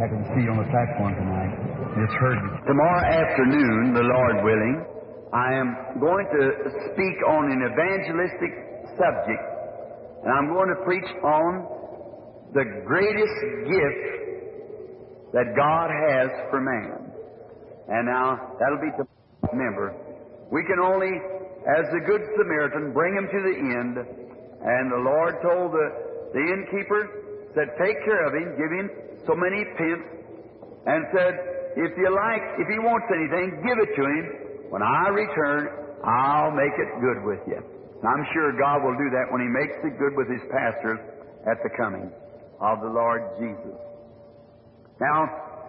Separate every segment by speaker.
Speaker 1: Happy to see you on the platform tonight. Just heard you.
Speaker 2: Tomorrow afternoon, the Lord willing, I am going to speak on an evangelistic subject, and I'm going to preach on the greatest gift that God has for man. And now, that'll be to remember. We can only, as the Good Samaritan, bring him to the end. And the Lord told the innkeeper, said, take care of him, give him so many pence, and said, if he wants anything, give it to him. When I return, I'll make it good with you. And I'm sure God will do that when He makes it good with His pastors at the coming of the Lord Jesus. Now,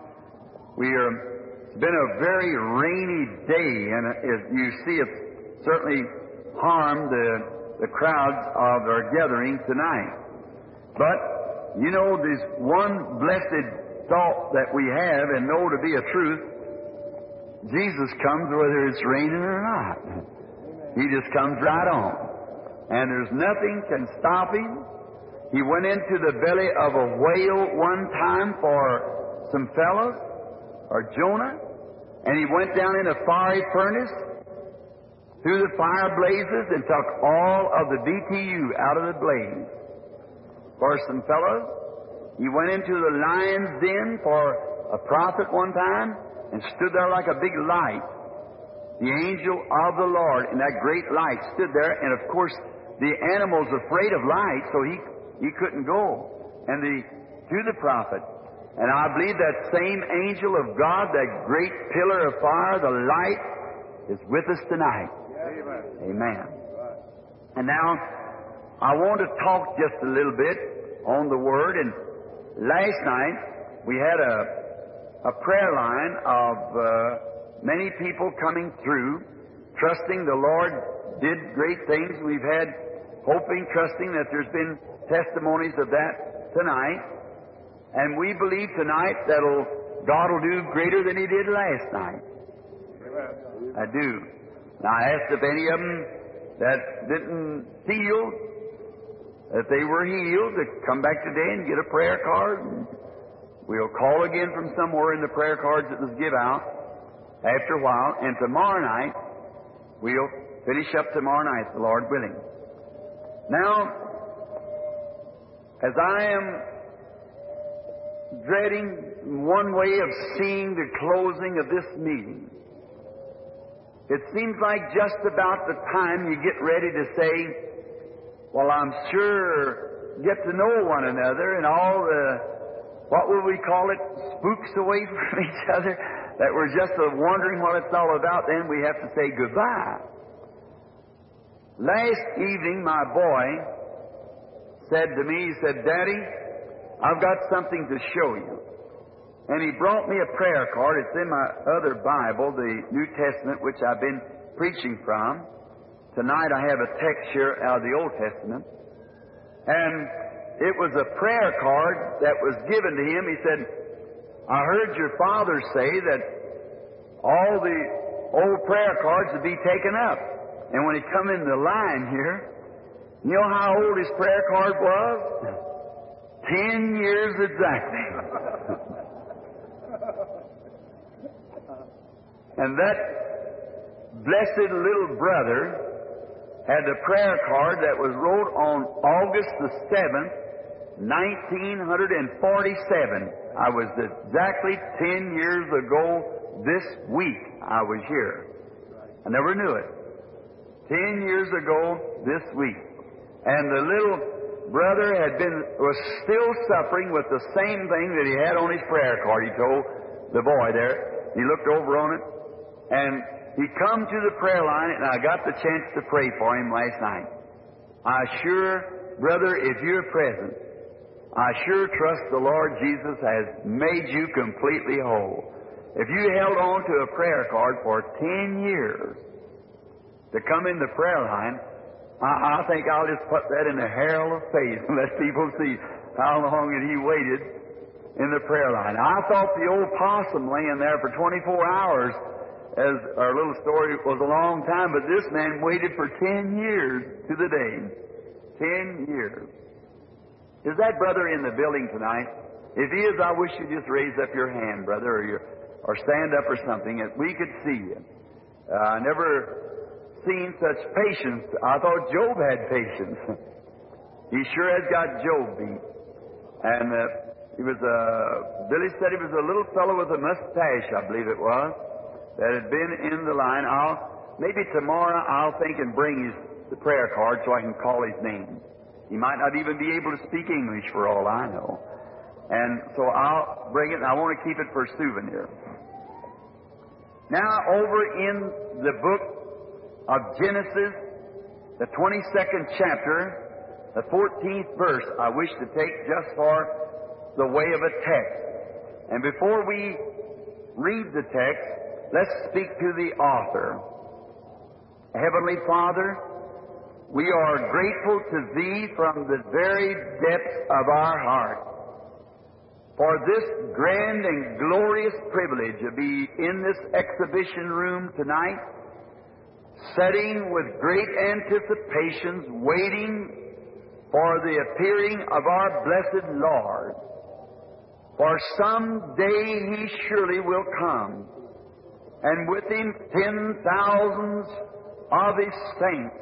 Speaker 2: it's been a very rainy day, and as you see, it's certainly harmed the crowds of our gathering tonight. But, you know, there's one blessed thought that we have and know to be a truth. Jesus comes whether it's raining or not. He just comes right on. And there's nothing can stop Him. He went into the belly of a whale one time for some fellows, or Jonah, and He went down in a fiery furnace through the fire blazes and took all of the BTU out of the blaze for some fellows. He went into the lion's den for a prophet one time and stood there like a big light. The angel of the Lord in that great light stood there, and of course the animal's afraid of light, so he couldn't go. And to the prophet. And I believe that same angel of God, that great pillar of fire, the light, is with us tonight.
Speaker 3: Amen.
Speaker 2: Amen. And now, I want to talk just a little bit on the Word. And last night, we had a prayer line of many people coming through, trusting the Lord did great things. We've had hoping, trusting that there's been testimonies of that tonight. And we believe tonight that God will do greater than He did last night.
Speaker 3: Amen.
Speaker 2: I do. Now, I asked if any of them that didn't feel that they were healed to come back today and get a prayer card. And we'll call again from somewhere in the prayer cards that was give out after a while. And tomorrow night, we'll finish up tomorrow night, the Lord willing. Now, as I am dreading one way of seeing the closing of this meeting, it seems like just about the time you get ready to say, well, I'm sure get to know one another and all the, what will we call it, spooks away from each other, that we're just wondering what it's all about, then we have to say goodbye. Last evening, my boy said to me, he said, Daddy, I've got something to show you. And he brought me a prayer card. It's in my other Bible, the New Testament, which I've been preaching from. Tonight I have a text here out of the Old Testament. And it was a prayer card that was given to him. He said, I heard your father say that all the old prayer cards would be taken up. And when he come in the line here, you know how old his prayer card was? 10 years exactly. And that blessed little brother had a prayer card that was wrote on August the 7th, 1947. I was exactly 10 years ago this week I was here. I never knew it. 10 years ago this week. And the little brother was still suffering with the same thing that he had on his prayer card. He told the boy there. He looked over on it, and he come to the prayer line, and I got the chance to pray for him last night. I sure, brother, if you're present, I sure trust the Lord Jesus has made you completely whole. If you held on to a prayer card for 10 years to come in the prayer line, I think I'll just put that in the herald of faith and let people see how long that he waited in the prayer line. I thought the old possum laying there for 24 hours, as our little story, was a long time, but this man waited for 10 years to the day. 10 years. Is that brother in the building tonight? If he is, I wish you'd just raise up your hand, brother, or stand up or something, that we could see you. I never seen such patience. I thought Job had patience. He sure has got Job beat. And Billy said he was a little fellow with a mustache, I believe it was, that had been in the line. Maybe tomorrow I'll think and bring the prayer card so I can call his name. He might not even be able to speak English for all I know. And so I'll bring it, and I want to keep it for a souvenir. Now, over in the book of Genesis, the 22nd chapter, the 14th verse, I wish to take just for the way of a text. And before we read the text, let's speak to the author. Heavenly Father, we are grateful to Thee from the very depths of our heart for this grand and glorious privilege to be in this exhibition room tonight, sitting with great anticipations, waiting for the appearing of our blessed Lord. For some day He surely will come, and with Him 10,000s of His saints.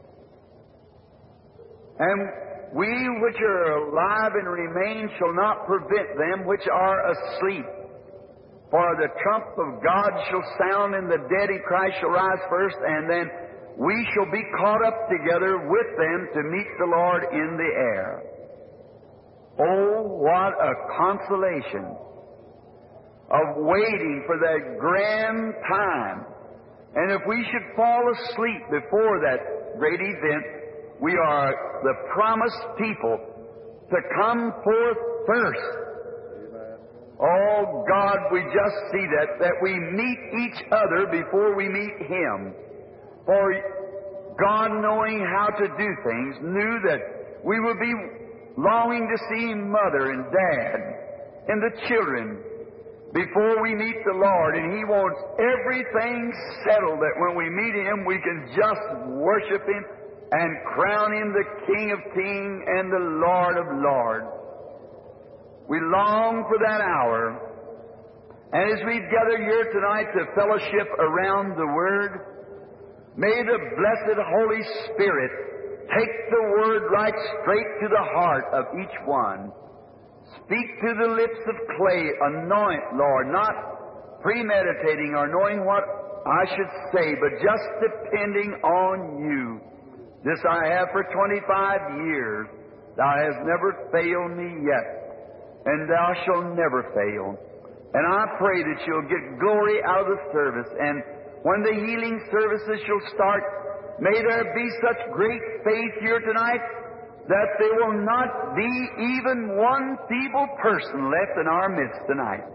Speaker 2: And we which are alive and remain shall not prevent them which are asleep. For the trump of God shall sound, and the dead in Christ shall rise first, and then we shall be caught up together with them to meet the Lord in the air. Oh, what a consolation of waiting for that grand time. And if we should fall asleep before that great event, we are the promised people to come forth first.
Speaker 3: Amen.
Speaker 2: Oh, God, we just see that we meet each other before we meet Him. For God, knowing how to do things, knew that we would be longing to see Mother and Dad and the children before we meet the Lord. And He wants everything settled that when we meet Him, we can just worship Him and crown Him the King of Kings and the Lord of Lords. We long for that hour. And as we gather here tonight to fellowship around the Word, may the blessed Holy Spirit take the Word right straight to the heart of each one. Speak to the lips of clay. Anoint, Lord, not premeditating or knowing what I should say, but just depending on You. This I have for 25 years. Thou hast never failed me yet, and Thou shalt never fail. And I pray that You'll get glory out of the service. And when the healing services shall start, may there be such great faith here tonight that there will not be even one feeble person left in our midst tonight.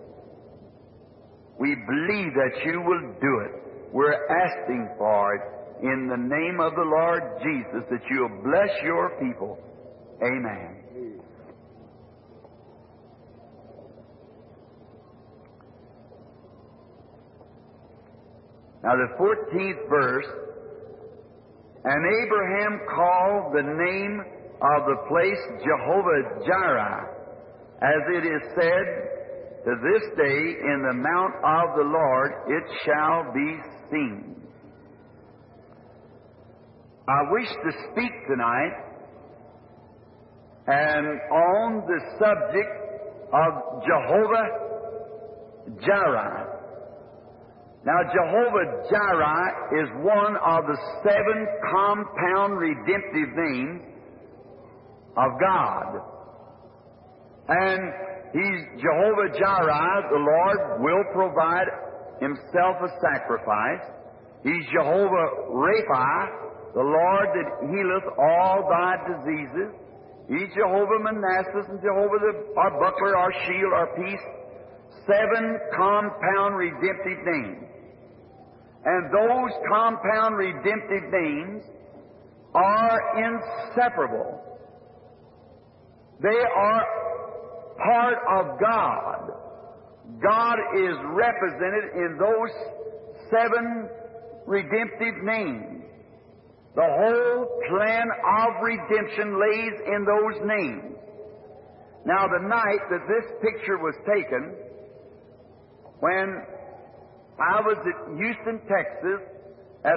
Speaker 2: We believe that You will do it. We're asking for it in the name of the Lord Jesus, that You'll bless Your people. Amen. Now the 14th verse, and Abraham called the name of the place Jehovah-Jireh, as it is said, to this day in the mount of the Lord it shall be seen. I wish to speak tonight and on the subject of Jehovah-Jireh. Now, Jehovah-Jireh is one of the 7 compound redemptive names of God. And He's Jehovah-Jireh, the Lord will provide Himself a sacrifice. He's Jehovah-Rapha, the Lord that healeth all thy diseases. He's Jehovah-Manasseh and Jehovah our buckler, our shield, our peace. 7 compound redemptive names. And those compound redemptive names are inseparable. They are part of God. God is represented in those 7 redemptive names. The whole plan of redemption lays in those names. Now, the night that this picture was taken, when I was at Houston, Texas, at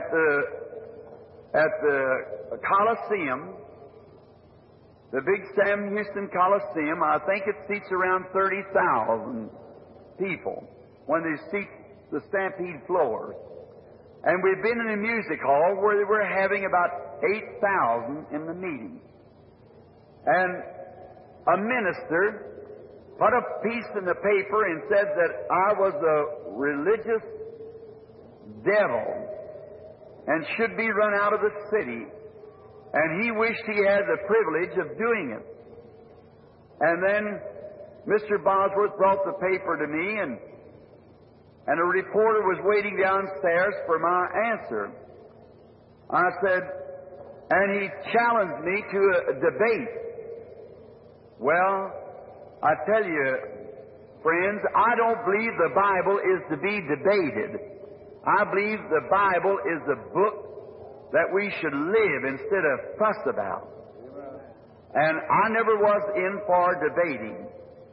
Speaker 2: the Coliseum, the big Sam Houston Coliseum, I think it seats around 30,000 people when they seat the Stampede floors. And we've been in a music hall where they were having about 8,000 in the meeting. And a minister put a piece in the paper and said that I was a religious devil and should be run out of the city. And he wished he had the privilege of doing it. And then Mr. Bosworth brought the paper to me, and a reporter was waiting downstairs for my answer. I said, and he challenged me to a debate. Well, I tell you, friends, I don't believe the Bible is to be debated. I believe the Bible is a book that we should live instead of fuss about. And I never was in for debating.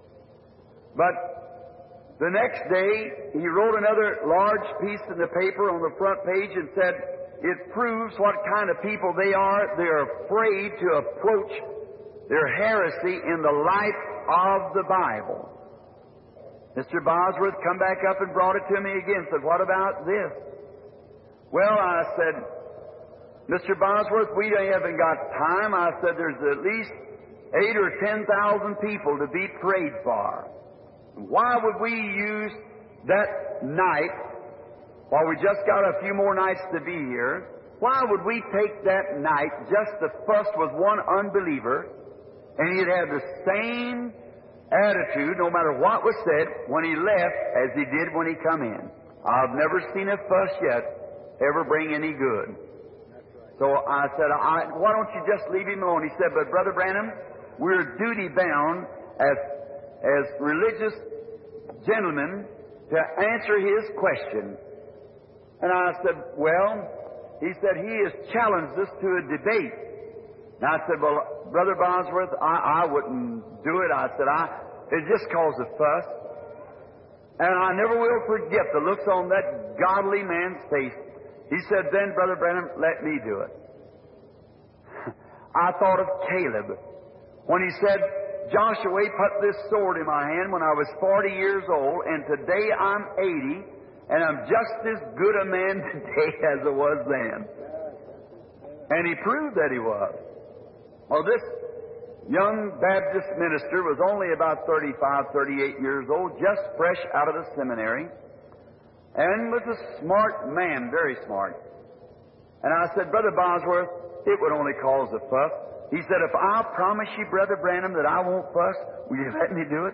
Speaker 2: But the next day, he wrote another large piece in the paper on the front page and said, it proves what kind of people they are. They're afraid to approach their heresy in the light of the Bible. Mr. Bosworth come back up and brought it to me again, said, what about this? Well, I said, Mr. Bosworth, we haven't got time. I said, there's at least 8,000 or 10,000 people to be prayed for. Why would we use that night, while we just got a few more nights to be here, why would we take that night just to fuss with one unbeliever, and he'd have the same attitude, no matter what was said, when he left as he did when he come in? I've never seen a fuss yet ever bring any good. So I said, why don't you just leave him alone? He said, but Brother Branham, we're duty-bound as religious gentlemen to answer his question. And I said, well, he said, he has challenged us to a debate. And I said, well, Brother Bosworth, I wouldn't do it. I said, it just caused a fuss. And I never will forget the looks on that godly man's face. He said, then, Brother Branham, let me do it. I thought of Caleb when he said, Joshua put this sword in my hand when I was 40 years old, and today I'm 80, and I'm just as good a man today as I was then. And he proved that he was. Well, this young Baptist minister was only about 35, 38 years old, just fresh out of the seminary, and was a smart man, very smart. And I said, Brother Bosworth, it would only cause a fuss. He said, if I'll promise you, Brother Branham, that I won't fuss, will you let me do it?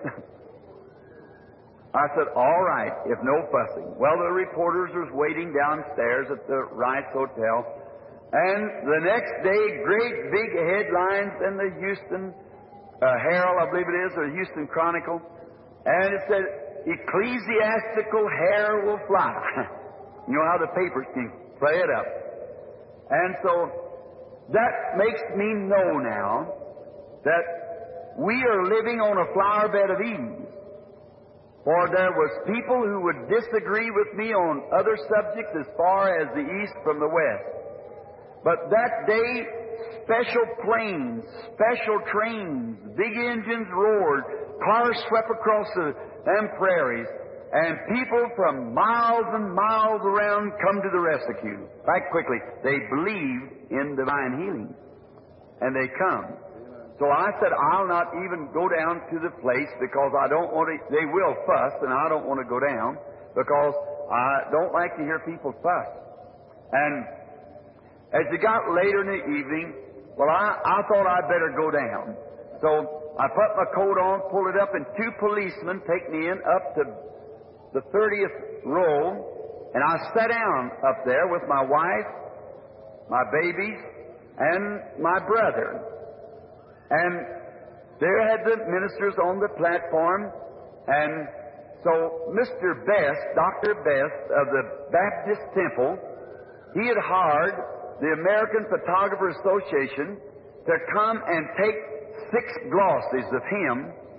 Speaker 2: I said, all right, if no fussing. Well, the reporters was waiting downstairs at the Rice Hotel. And the next day, great big headlines in the Houston Herald, I believe it is, or Houston Chronicle. And it said, ecclesiastical hair will fly. You know how the papers can play it up. And so that makes me know now that we are living on a flower bed of ease. For there was people who would disagree with me on other subjects as far as the east from the west. But that day, special planes, special trains, big engines roared, cars swept across them prairies, and people from miles and miles around come to the rescue. Right quickly, they believed in divine healing, and they come. So I said, I'll not even go down to the place because I don't want to, they will fuss, and I don't want to go down because I don't like to hear people fuss. And as it got later in the evening, well, I thought I'd better go down. So I put my coat on, pulled it up, and two policemen take me in up to the 30th row, and I sat down up there with my wife, my babies, and my brother. And there had the ministers on the platform, and so Mr. Best, Dr. Best of the Baptist Temple, he had hired the American Photographer Association to come and take 6 glosses of him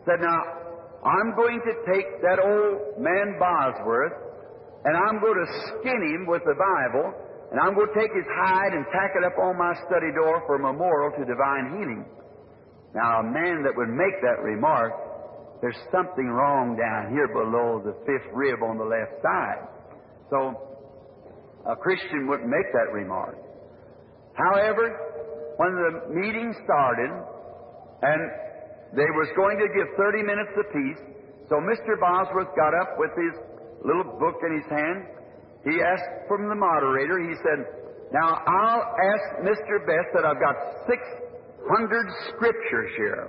Speaker 2: said, now, I'm going to take that old man Bosworth, and I'm going to skin him with the Bible, and I'm going to take his hide and tack it up on my study door for a memorial to divine healing. Now, a man that would make that remark, there's something wrong down here below the fifth rib on the left side. So, a Christian wouldn't make that remark. However, when the meeting started, and they was going to give 30 minutes apiece, so Mr. Bosworth got up with his little book in his hand. He asked from the moderator, he said, now I'll ask Mr. Best that I've got 600 scriptures here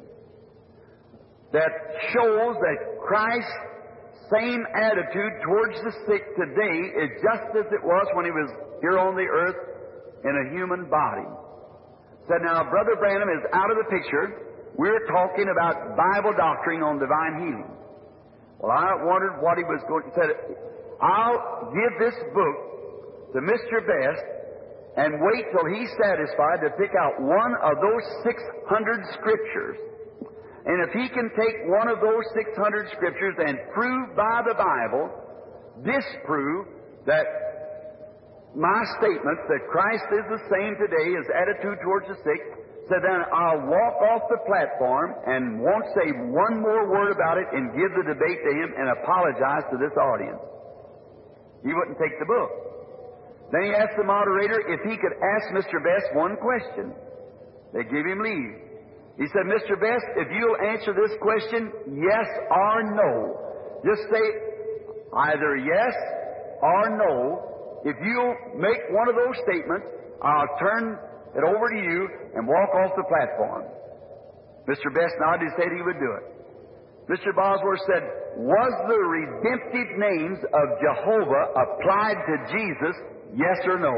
Speaker 2: that shows that Christ's same attitude towards the sick today is just as it was when He was here on the earth in a human body. Said, now Brother Branham is out of the picture. We're talking about Bible doctrine on divine healing. Well, I wondered what he was going to say. I'll give this book to Mr. Best and wait till he's satisfied to pick out one of those 600 scriptures. And if he can take one of those 600 scriptures and prove by the Bible, disprove that my statement that Christ is the same today, His attitude towards the sick, so then I'll walk off the platform and won't say one more word about it and give the debate to him and apologize to this audience. He wouldn't take the book. Then he asked the moderator if he could ask Mr. Best one question. They gave him leave. He said, Mr. Best, if you'll answer this question, yes or no. Just say either yes or no. If you'll make one of those statements, I'll turn it over to you and walk off the platform. Mr. Best nodded his head he would do it. Mr. Bosworth said, was the redemptive names of Jehovah applied to Jesus, yes or no?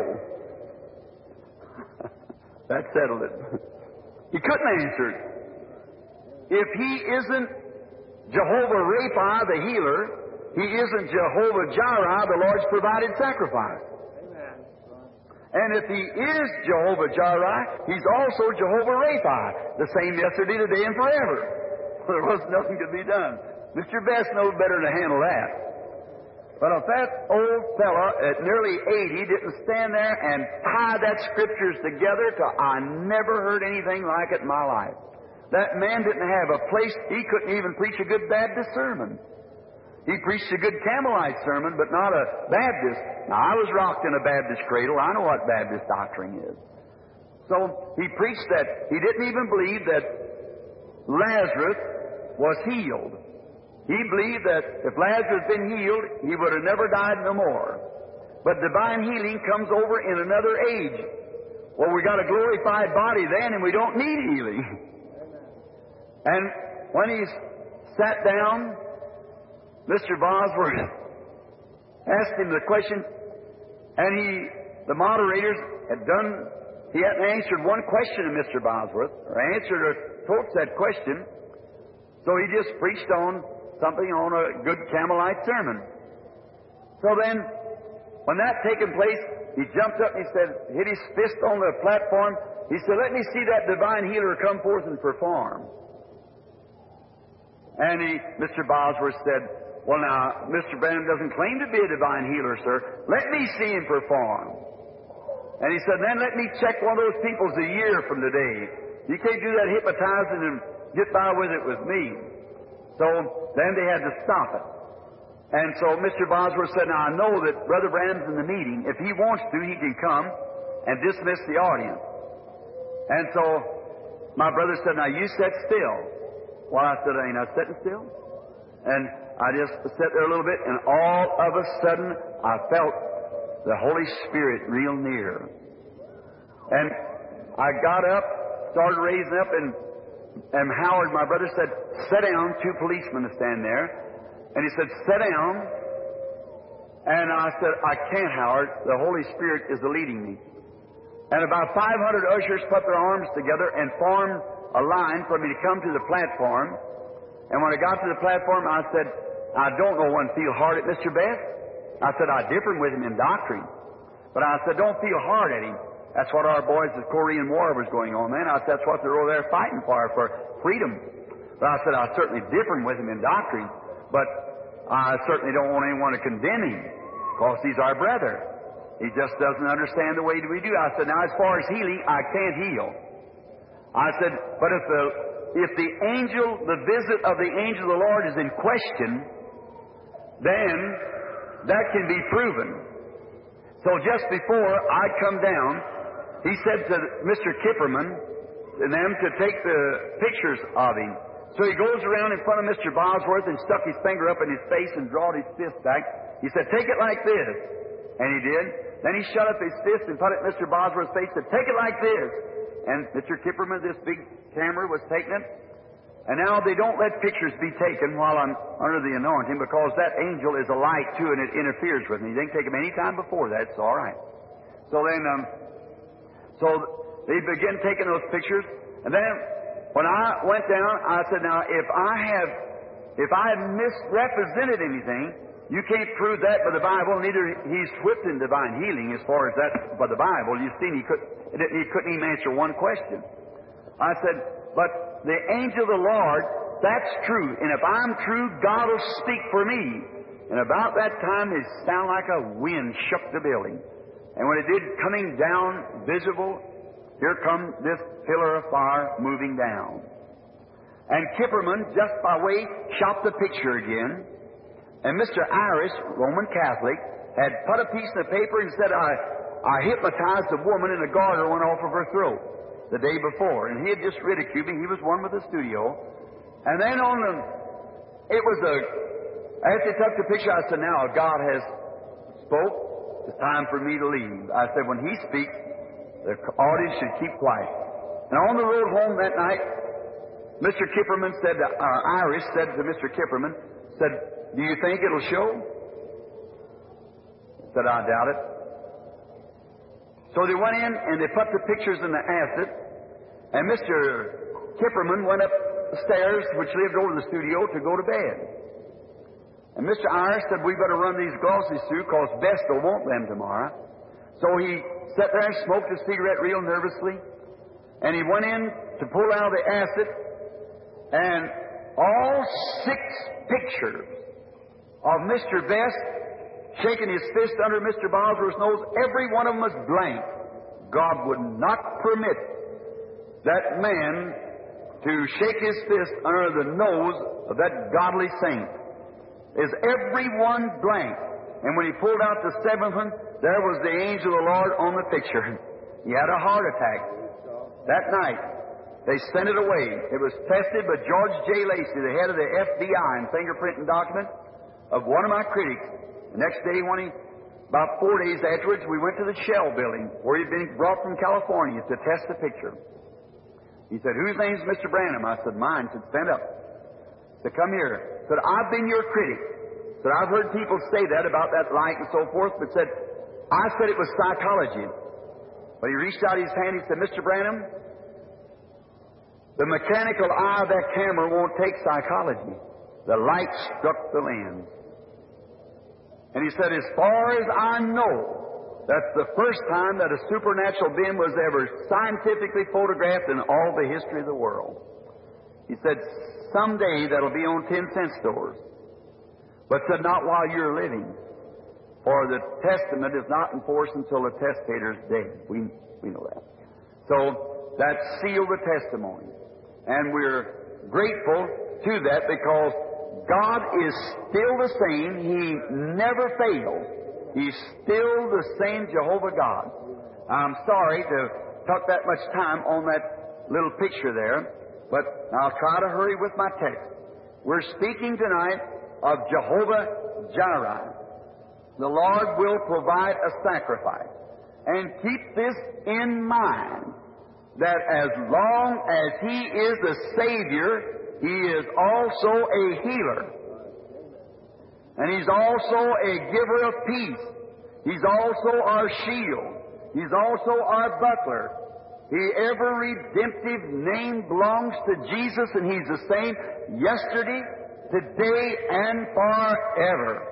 Speaker 2: That settled it. He couldn't answer it. If He isn't Jehovah Rapha, the healer, He isn't Jehovah Jireh, the Lord's provided sacrifice. And if He is Jehovah Jireh, He's also Jehovah Rapha, the same yesterday, today, and forever. There was nothing to be done. Mr. Best knows better to handle that. But if that old fella at nearly 80 didn't stand there and tie that scriptures together till I never heard anything like it in my life. That man didn't have a place, he couldn't even preach a good Baptist sermon. He preached a good Campbellite sermon, but not a Baptist. Now, I was rocked in a Baptist cradle. I know what Baptist doctrine is. So, he preached that he didn't even believe that Lazarus was healed. He believed that if Lazarus had been healed, he would have never died no more. But divine healing comes over in another age. Well, we got a glorified body then, and we don't need healing. And when he sat down, Mr. Bosworth asked him the question, and the moderators he hadn't answered one question to Mr. Bosworth, or answered or taught that question, so he just preached on something on a good Campbellite sermon. So then, when that taken place, he jumped up and he said, hit his fist on the platform, he said, let me see that divine healer come forth and perform. And Mr. Bosworth said, well, now, Mr. Branham doesn't claim to be a divine healer, sir. Let me see him perform. And he said, then let me check one of those people's a year from today. You can't do that hypnotizing and get by with it with me. So then they had to stop it. And so Mr. Bosworth said, now I know that Brother Branham's in the meeting. If he wants to, he can come and dismiss the audience. And so my brother said, now you sit still. Well, I said, ain't I sitting still? And I just sat there a little bit, and all of a sudden I felt the Holy Spirit real near. And I got up, started raising up, and Howard, my brother, said, sit down. 2 policemen to stand there. And he said, sit down. And I said, I can't, Howard. The Holy Spirit is leading me. And about 500 ushers put their arms together and formed a line for me to come to the platform. And when I got to the platform, I said, I don't know one feel hard at Mr. Best. I said, I differ with him in doctrine. But I said, don't feel hard at him. That's what our boys, the Korean War was going on then. I said, that's what they're over there fighting for freedom. But I said, I certainly differ with him in doctrine, but I certainly don't want anyone to condemn him, because he's our brother. He just doesn't understand the way we do. I said, now as far as healing, I can't heal. I said, but if the visit of the angel of the Lord is in question, then that can be proven. So just before I come down, he said to Mr. Kipperman and them to take the pictures of him. So he goes around in front of Mr. Bosworth and stuck his finger up in his face and drawed his fist back. He said, take it like this. And he did. Then he shut up his fist and put it in Mr. Bosworth's face and said, take it like this. And Mr. Kipperman, this big camera, was taking it. And now they don't let pictures be taken while I'm under the anointing, because that angel is a light too and it interferes with me. They can take them any time before that, it's all right. So then, so they begin taking those pictures. And then when I went down, I said, now, if I have misrepresented anything, you can't prove that by the Bible. Neither he's whipped in divine healing as far as that by the Bible. You've seen he couldn't even answer one question. I said, but the angel of the Lord, that's true. And if I'm true, God will speak for me. And about that time, it sounded like a wind shook the building. And when it did, coming down visible, here comes this pillar of fire moving down. And Kipperman, just by way, shot the picture again. And Mr. Iris, Roman Catholic, had put a piece of paper and said, I hypnotized a woman and a garter went off of her throat the day before. And he had just ridiculed me. He was one with the studio. And then after he took the picture, I said, now God has spoke. It's time for me to leave. I said, when he speaks, the audience should keep quiet. And on the road home that night, Mr. Kipperman said, Iris said to Mr. Kipperman, said, do you think it'll show? I said, I doubt it. So they went in and they put the pictures in the acid, and Mr. Kipperman went up the stairs, which lived over the studio, to go to bed. And Mr. Iris said, we better run these glossies through, because Best will want them tomorrow. So he sat there and smoked a cigarette real nervously, and he went in to pull out the acid, and all 6 pictures of Mr. Best shaking his fist under Mr. Bosworth's nose, every one of them was blank. God would not permit that man to shake his fist under the nose of that godly saint. Is every one blank. And when he pulled out the 7th one, there was the angel of the Lord on the picture. He had a heart attack that night. They sent it away. It was tested by George J. Lacey, the head of the FBI and fingerprinting document of one of my critics. The next day, about 4 days afterwards, we went to the Shell building where he'd been brought from California to test the picture. He said, whose name's Mr. Branham? I said, mine. He said, stand up. He said, come here. He said, I've been your critic. He said, I've heard people say that about that light and so forth, but said, I said it was psychology. But he reached out his hand, he said, Mr. Branham, the mechanical eye of that camera won't take psychology. The light struck the lens. And he said, as far as I know, that's the first time that a supernatural being was ever scientifically photographed in all the history of the world. He said, someday that'll be on 10-cent stores. But said, not while you're living. For the testament is not enforced until the testator's dead. We know that. So that sealed the testimony. And we're grateful to that, because God is still the same. He never fails. He's still the same Jehovah God. I'm sorry to talk that much time on that little picture there, but I'll try to hurry with my text. We're speaking tonight of Jehovah Jireh. The Lord will provide a sacrifice. And keep this in mind, that as long as He is the Savior, He is also a healer. And He's also a giver of peace. He's also our shield. He's also our buckler. The ever-redemptive name belongs to Jesus, and He's the same yesterday, today, and forever.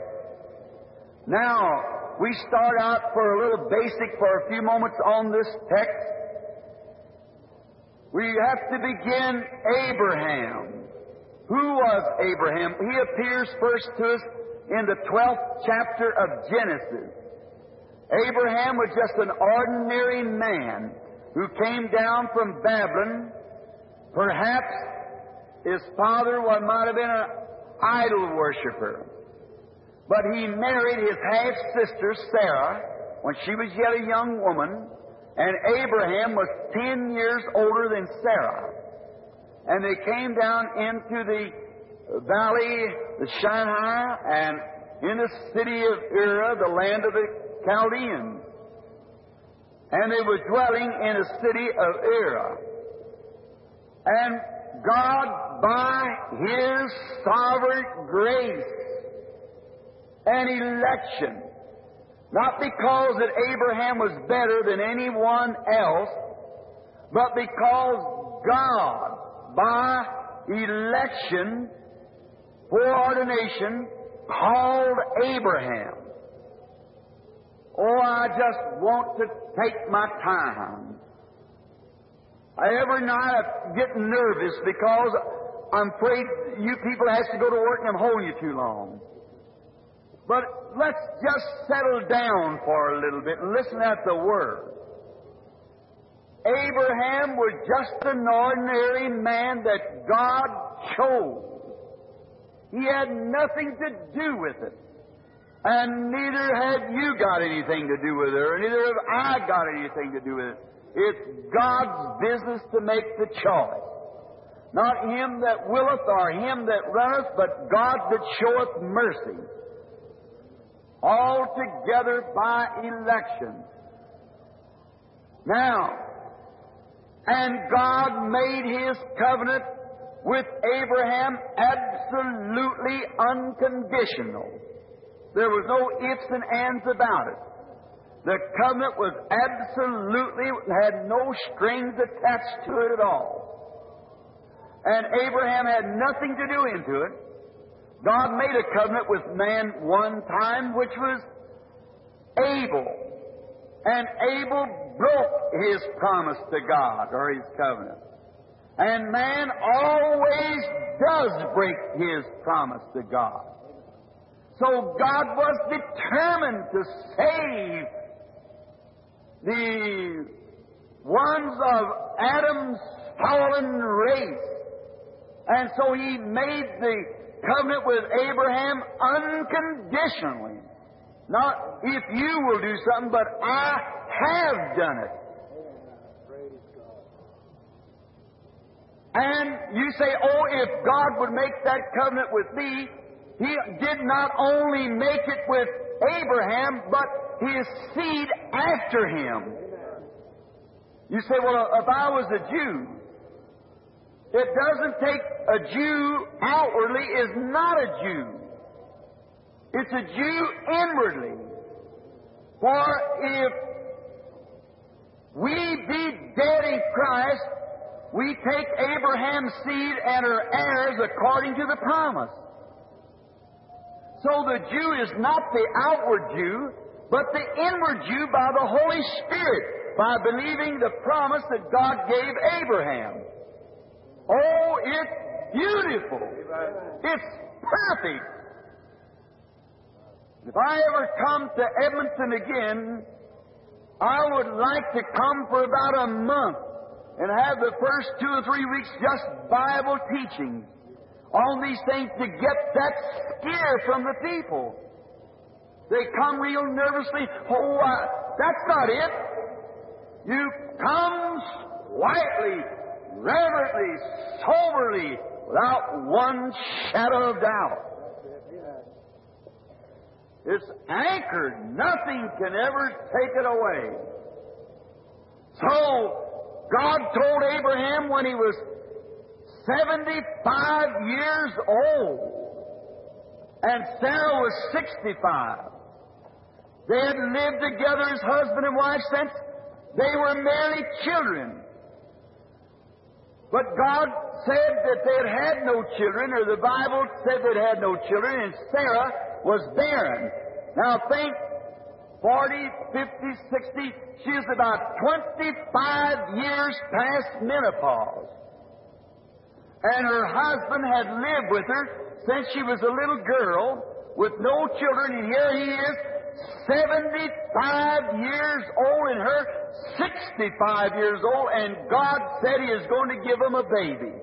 Speaker 2: Now, we start out for a little basic for a few moments on this text. We have to begin Abraham. Who was Abraham? He appears first to us in the 12th chapter of Genesis. Abraham was just an ordinary man who came down from Babylon. Perhaps his father might have been an idol worshiper. But he married his half-sister Sarah when she was yet a young woman, and Abraham was 10 years older than Sarah. And they came down into the valley, the Shinai, and in the city of Ur, the land of the Chaldeans. And they were dwelling in the city of Ur. And God, by His sovereign grace and election, not because that Abraham was better than anyone else, but because God, by election, foreordination, called Abraham. Oh, I just want to take my time. Every night I get nervous because I'm afraid you people have to go to work and I'm holding you too long. But let's just settle down for a little bit and listen at the Word. Abraham was just an ordinary man that God chose. He had nothing to do with it. And neither had you got anything to do with it, or neither have I got anything to do with it. It's God's business to make the choice. Not him that willeth or him that runneth, but God that showeth mercy. Altogether by election. Now, and God made His covenant with Abraham absolutely unconditional. There was no ifs and ands about it. The covenant was absolutely, had no strings attached to it at all. And Abraham had nothing to do into it. God made a covenant with man one time, which was Abel. And Abel broke his promise to God, or his covenant. And man always does break his promise to God. So God was determined to save the ones of Adam's fallen race. And so He made the covenant with Abraham unconditionally. Not if you will do something, but I have done it. And you say, oh, if God would make that covenant with me, He did not only make it with Abraham, but his seed after him. You say, well, if I was a Jew, it doesn't take a Jew outwardly is not a Jew. It's a Jew inwardly. For if we be dead in Christ, we take Abraham's seed and are heirs according to the promise. So the Jew is not the outward Jew, but the inward Jew by the Holy Spirit, by believing the promise that God gave Abraham. Oh, it's beautiful. It's perfect. If I ever come to Edmonton again, I would like to come for about a month and have the first 2 or 3 weeks just Bible teaching on these things to get that scare from the people. They come real nervously. Oh, that's not it. You come quietly, reverently, soberly, without one shadow of doubt. It's anchored. Nothing can ever take it away. So, God told Abraham when he was 75 years old, and Sarah was 65. They had lived together as husband and wife since they were merely children. But God said that they had had no children, or the Bible said they had no children, and Sarah was barren. Now think, 40, 50, 60, she was about 25 years past menopause. And her husband had lived with her since she was a little girl with no children, and here he is, 75 years old, and her 65 years old, and God said He is going to give them a baby.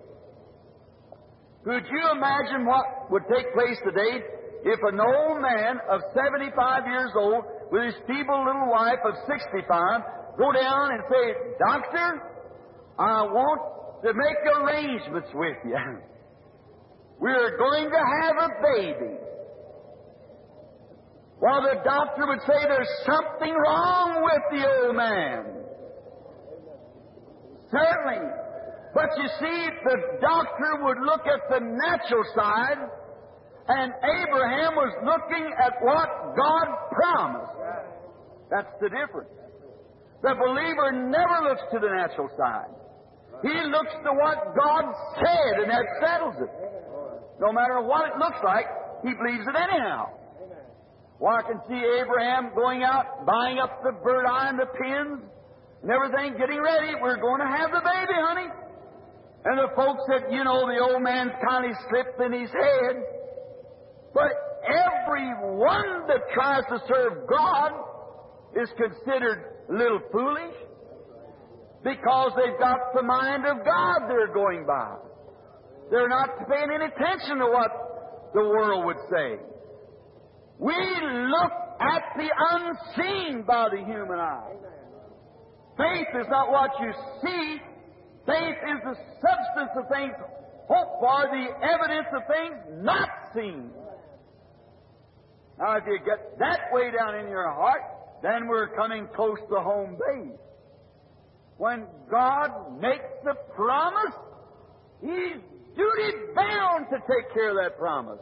Speaker 2: Could you imagine what would take place today if an old man of 75 years old with his feeble little wife of 65 go down and say, Doctor, I want to make arrangements with you. We're going to have a baby. Well, the doctor would say there's something wrong with the old man. Certainly. But you see, the doctor would look at the natural side, and Abraham was looking at what God promised. That's the difference. The believer never looks to the natural side. He looks to what God said, and that settles it. No matter what it looks like, he believes it anyhow. Well, I can see Abraham going out, buying up the bird eye and the pins and everything, getting ready. We're going to have the baby, honey. And the folks said, you know, the old man's kind of slipped in his head. But everyone that tries to serve God is considered a little foolish because they've got the mind of God they're going by. They're not paying any attention to what the world would say. We look at the unseen by the human eye. Faith is not what you see. Faith is the substance of things hoped for, the evidence of things not seen. Now, if you get that way down in your heart, then we're coming close to home base. When God makes the promise, He's duty-bound to take care of that promise.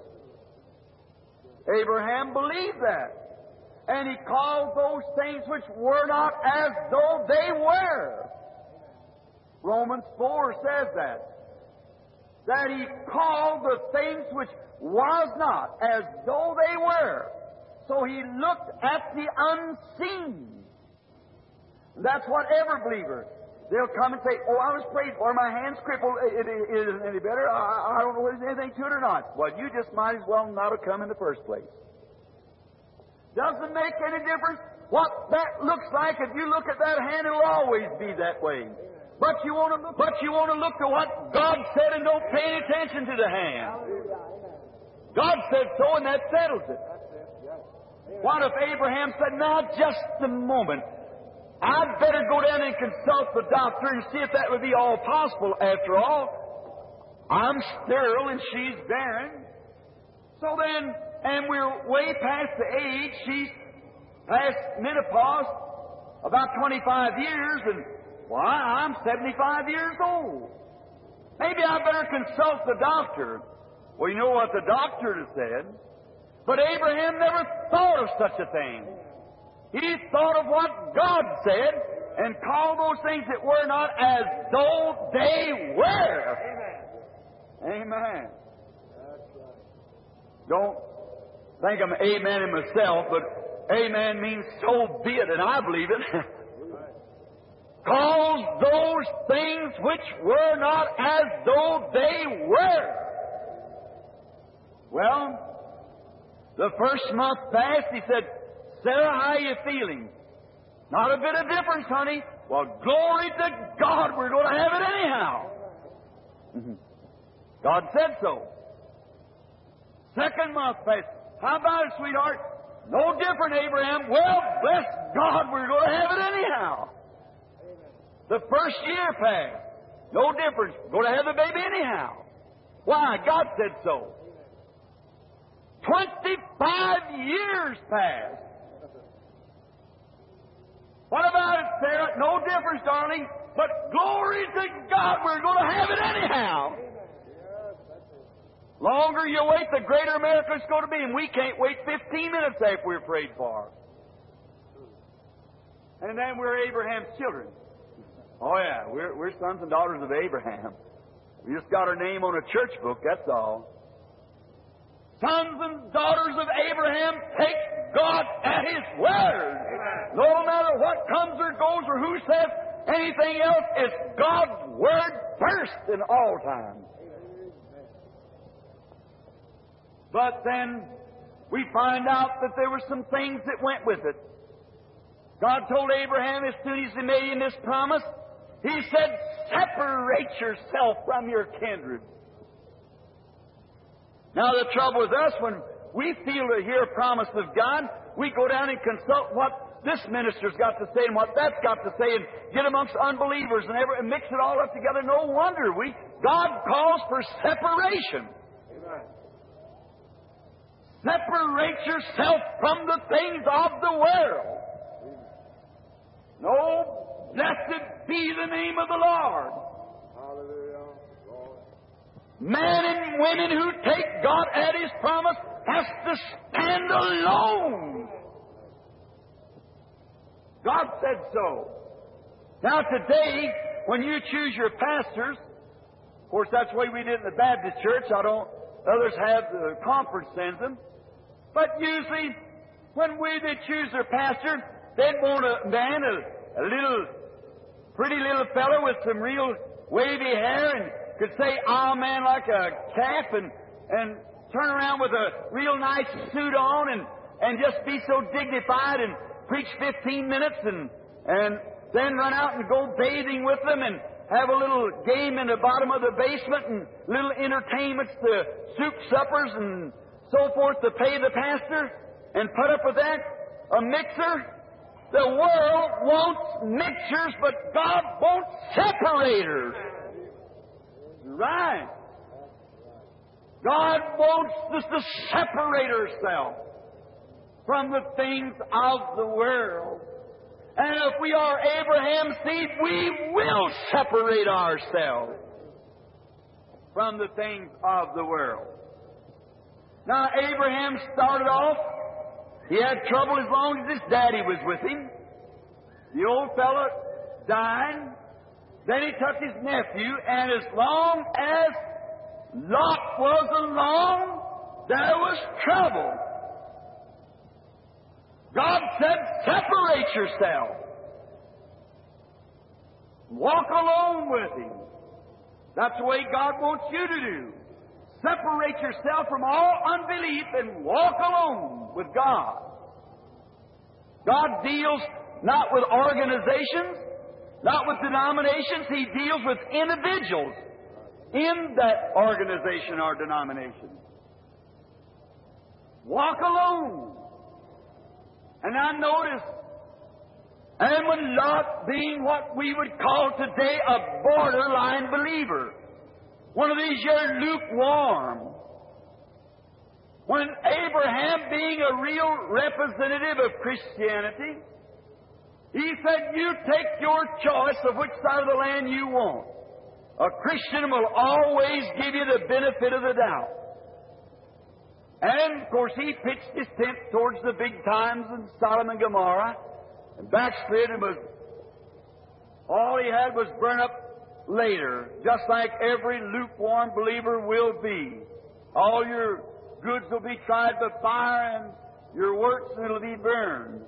Speaker 2: Abraham believed that. And he called those things which were not as though they were. Romans 4 says that. That he called the things which was not as though they were. So he looked at the unseen. That's what every believer. They'll come and say, oh, I was prayed for, my hand's crippled, it isn't any better, I don't know if there's anything to it or not. Well, you just might as well not have come in the first place. Doesn't make any difference what that looks like. If you look at that hand, it'll always be that way. But you want to look to what God said and don't pay any attention to the hand. God said so, and that settles it. What if Abraham said, now just a moment, I'd better go down and consult the doctor and see if that would be all possible. After all, I'm sterile and she's barren. So then, and we're way past the age, she's past menopause, about 25 years, and well, I'm 75 years old. Maybe I better consult the doctor. Well, you know what the doctor has said. But Abraham never thought of such a thing. He thought of what God said and called those things that were not as though they were. Amen. Amen. Don't think I'm amening myself, but amen means so be it, and I believe it. Calls those things which were not as though they were. Well, the first month passed, he said, Sarah, how are you feeling? Not a bit of difference, honey. Well, glory to God, we're going to have it anyhow. God said so. Second month passed. How about it, sweetheart? No different, Abraham. Well, bless God, we're going to have it anyhow. The first year passed. No difference. We're going to have the baby anyhow. Why? God said so. 25 years passed. What about it, Sarah? No difference, darling. But glory to God, we're going to have it anyhow. Longer you wait, the greater America it's going to be. And we can't wait 15 minutes after we're prayed for. And then we're Abraham's children. Oh, yeah, we're sons and daughters of Abraham. We just got our name on a church book, that's all. Sons and daughters of Abraham, take God at His word. No matter what comes or goes or who says anything else, it's God's word first in all time. But then we find out that there were some things that went with it. God told Abraham as soon as He made him this promise, He said, separate yourself from your kindred. Now the trouble with us, when we feel to hear a promise of God, we go down and consult what this minister's got to say and what that's got to say and get amongst unbelievers and mix it all up together. No wonder God calls for separation.
Speaker 3: Amen.
Speaker 2: Separate yourself from the things of the world. No, blessed be the name of the Lord.
Speaker 3: Hallelujah. Lord.
Speaker 2: Men and women who take God at His promise has to stand alone. God said so. Now today, when you choose your pastors, of course that's the way we did in the Baptist church. Others have the conference sends them. But usually, when they choose their pastor, they'd want a man, a little, pretty little fellow with some real wavy hair and could say amen like a calf and turn around with a real nice suit on and just be so dignified and preach 15 minutes and then run out and go bathing with them and have a little game in the bottom of the basement and little entertainments, the soup suppers and so forth to pay the pastor and put up with that. A mixer. The world wants mixers, but God wants separators. Right. God wants us to separate ourselves from the things of the world. And if we are Abraham's seed, we will separate ourselves from the things of the world. Now, Abraham started off, he had trouble as long as his daddy was with him. The old fellow died. Then he took his nephew, and as long as Lot was along, there was trouble. God said, separate yourself. Walk alone with Him. That's the way God wants you to do. Separate yourself from all unbelief and walk alone with God. God deals not with organizations, not with denominations. He deals with individuals in that organization or denomination. Walk alone. And I notice, and when Lot, being what we would call today a borderline believer, one of these years lukewarm, when Abraham, being a real representative of Christianity, he said, you take your choice of which side of the land you want. A Christian will always give you the benefit of the doubt. And, of course, he pitched his tent towards the big times in Sodom and Gomorrah and backslid and all he had was burn up later, just like every lukewarm believer will be. All your goods will be tried by fire and your works will be burned.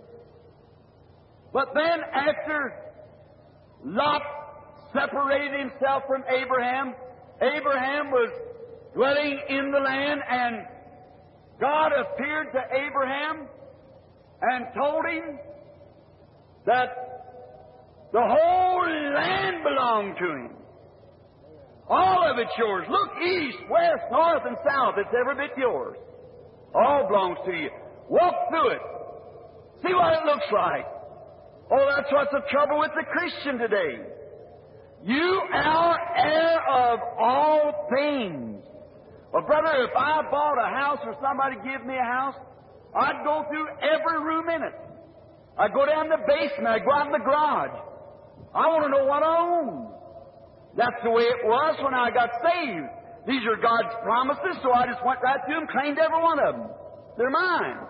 Speaker 2: But then after Lot separated himself from Abraham, Abraham was dwelling in the land, and God appeared to Abraham and told him that the whole land belonged to him. All of it's yours. Look east, west, north, and south. It's every bit yours. All belongs to you. Walk through it. See what it looks like. Oh, that's what's the trouble with the Christian today. You are heir of all things. Well, brother, if I bought a house or somebody give me a house, I'd go through every room in it. I'd go down the basement. I'd go out in the garage. I want to know what I own. That's the way it was when I got saved. These are God's promises, so I just went right through them, claimed every one of them. They're mine.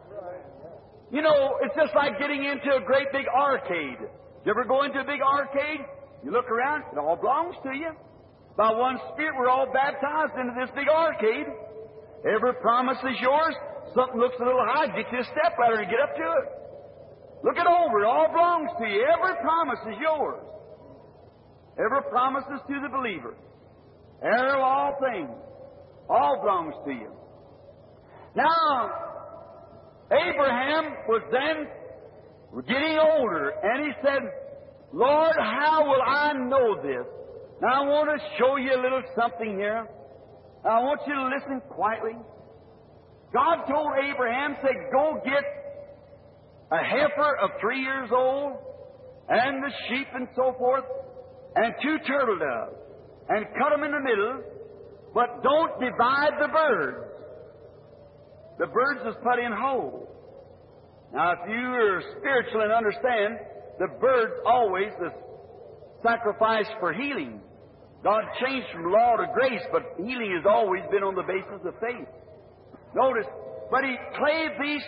Speaker 2: You know, it's just like getting into a great big arcade. You ever go into a big arcade? You look around, it all belongs to you. By one Spirit, we're all baptized into this big arcade. Every promise is yours. Something looks a little high, get you a step ladder and get up to it. Look it over. It all belongs to you. Every promise is yours. Ever promises to the believer. Heir of all things. All belongs to you. Now, Abraham was then getting older, and he said, Lord, how will I know this? Now, I want to show you a little something here. I want you to listen quietly. God told Abraham, said, go get a heifer of 3 years old, and the sheep and so forth, and 2 turtle doves, and cut them in the middle, but don't divide the birds. The birds is put in whole. Now, if you are spiritual and understand, the birds always is sacrificed for healing. God changed from law to grace, but healing has always been on the basis of faith. Notice, but He clave these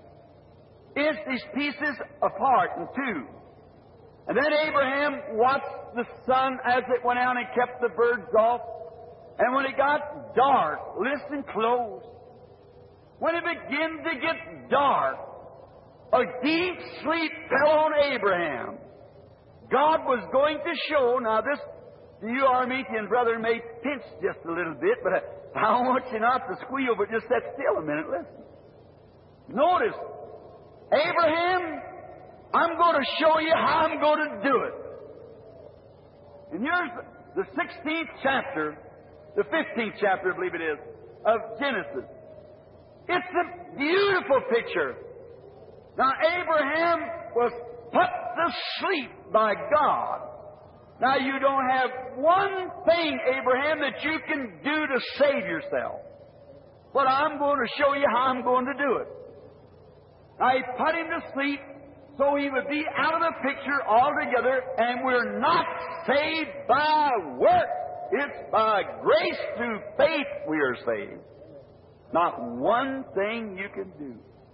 Speaker 2: pieces apart in 2. And then Abraham watched the sun as it went out and kept the birds off. And when it got dark, listen close. When it began to get dark, a deep sleep fell on Abraham. God was going to show, now this, you Armenian brother may pinch just a little bit, but I want you not to squeal, but just sit still a minute, listen. Notice, Abraham, I'm going to show you how I'm going to do it. And here's the 16th chapter, the 15th chapter, I believe it is, of Genesis. It's a beautiful picture. Now, Abraham was put to sleep by God. Now, you don't have one thing, Abraham, that you can do to save yourself. But I'm going to show you how I'm going to do it. Now, He put him to sleep so he would be out of the picture altogether, and we're not saved by works. It's by grace through faith we are saved. Not one thing you can do.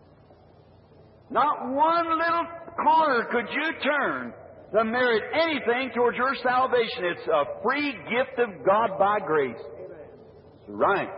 Speaker 2: Not one little corner could you turn to merit anything towards your salvation. It's a free gift of God by grace. That's right.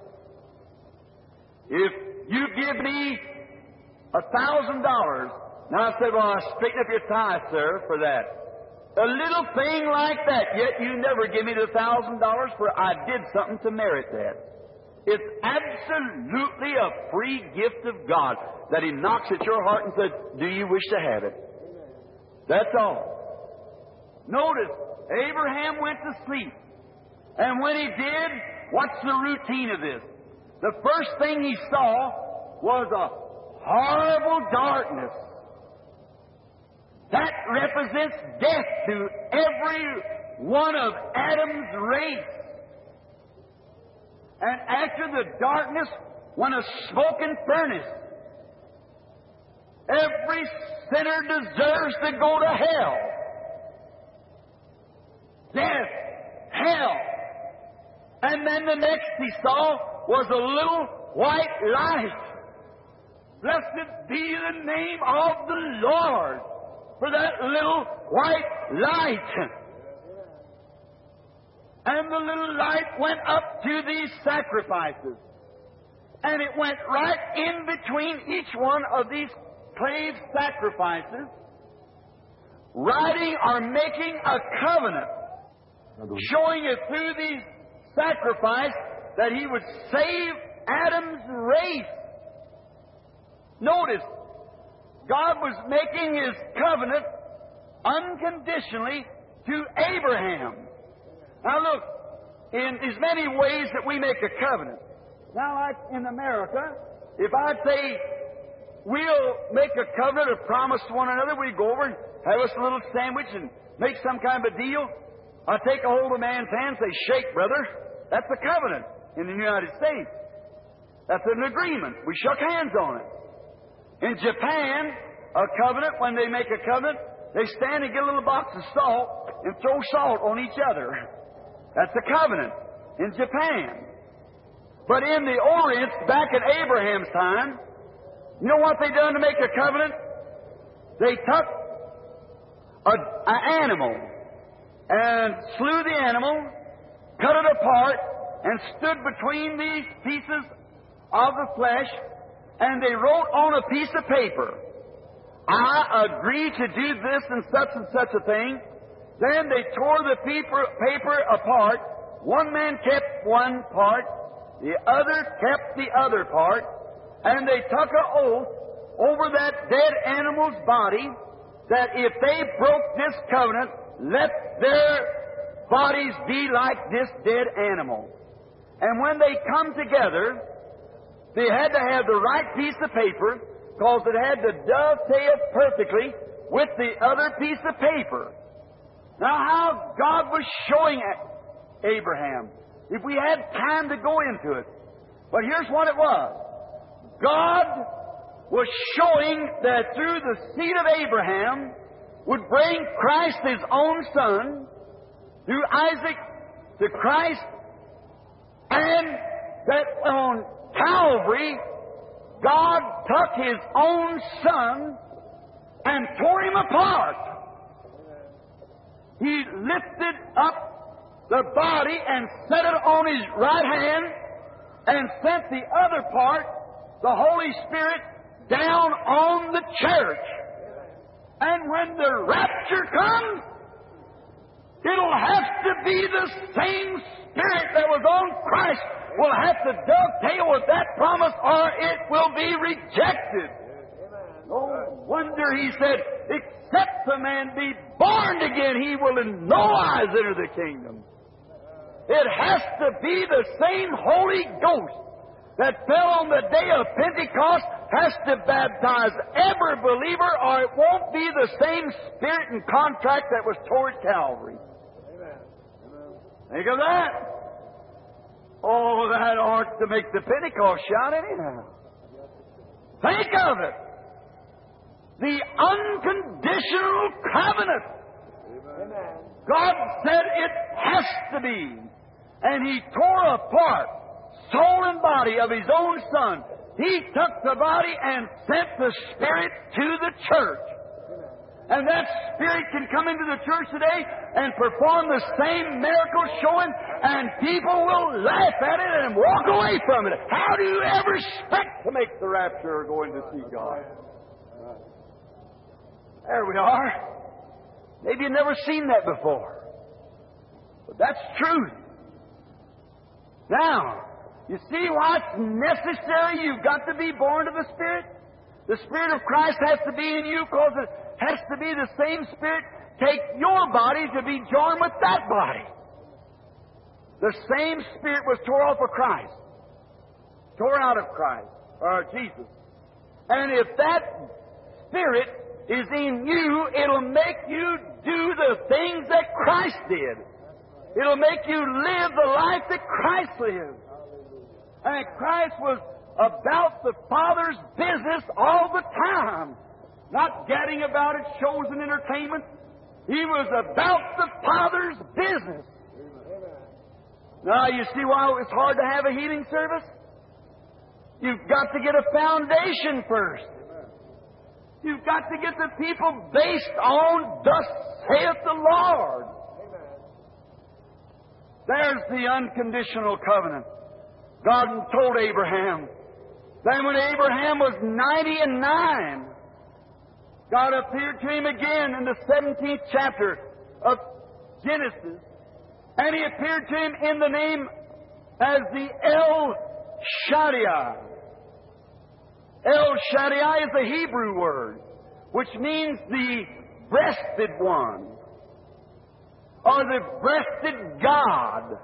Speaker 2: If you give me $1,000, now I said, well, I'll straighten up your tie, sir, for that. A little thing like that, yet you never give me the $1,000, for I did something to merit that. It's absolutely a free gift of God that He knocks at your heart and says, do you wish to have it? That's all. Notice, Abraham went to sleep. And when he did, what's the routine of this? The first thing he saw was a horrible darkness. That represents death to every one of Adam's race. And after the darkness went a smoking furnace. Every sinner deserves to go to hell. Death, hell. And then the next he saw was a little white light. Blessed be the name of the Lord for that little white light. And the little light went up to these sacrifices. And it went right in between each one of these clave sacrifices, writing or making a covenant, showing it through these sacrifices that He would save Adam's race. Notice, God was making His covenant unconditionally to Abraham. Now look, in as many ways that we make a covenant. Now, like in America, if I'd say, we'll make a covenant or promise to one another, we go over and have us a little sandwich and make some kind of a deal. I take a hold of a man's hand and say, shake, brother. That's a covenant in the United States. That's an agreement. We shook hands on it. In Japan, a covenant, when they make a covenant, they stand and get a little box of salt and throw salt on each other. That's a covenant in Japan. But in the Orient, back in Abraham's time, you know what they done to make a covenant? They took an animal and slew the animal, cut it apart, and stood between these pieces of the flesh, and they wrote on a piece of paper, I agree to do this and such a thing, Then they tore the paper apart. One man kept one part, the other kept the other part, and they took an oath over that dead animal's body that if they broke this covenant, let their bodies be like this dead animal. And when they come together, they had to have the right piece of paper, because it had to dovetail perfectly with the other piece of paper. Now, how God was showing Abraham, if we had time to go into it. But here's what it was. God was showing that through the seed of Abraham would bring Christ, His own Son, through Isaac to Christ, and that on Calvary, God took His own Son and tore Him apart. He lifted up the body and set it on His right hand and sent the other part, the Holy Spirit, down on the church. And when the rapture comes, it'll have to be the same Spirit that was on Christ will have to dovetail with that promise, or it will be rejected. No wonder He said, except the man be born again, he will in no wise enter the kingdom. It has to be the same Holy Ghost that fell on the day of Pentecost has to baptize every believer, or it won't be the same Spirit and contract that was toward Calvary. Think of that. Oh, that ought to make the Pentecost shout anyhow. Think of it. The unconditional covenant. Amen. God said it has to be. And He tore apart soul and body of His own Son. He took the body and sent the Spirit to the church. And that Spirit can come into the church today and perform the same miracle showing, and people will laugh at it and walk away from it. How do you ever expect to make the rapture or going to see God? There we are. Maybe you've never seen that before. But that's truth. Now, you see why it's necessary you've got to be born of the Spirit? The Spirit of Christ has to be in you because it has to be the same Spirit take your body to be joined with that body. The same Spirit was tore off of Christ, tore out of Christ, or Jesus. And if that Spirit is in you, it'll make you do the things that Christ did. It'll make you live the life that Christ lived. And Christ was about the Father's business all the time. Not gadding about it, shows and entertainment. He was about the Father's business. Now, you see why it's hard to have a healing service? You've got to get a foundation first. You've got to get the people based on thus saith the Lord. There's the unconditional covenant. God told Abraham. Then when Abraham was 99, God appeared to him again in the 17th chapter of Genesis. And He appeared to him in the name as the El Shaddai. El Shaddai is a Hebrew word, which means the breasted one, or the breasted God.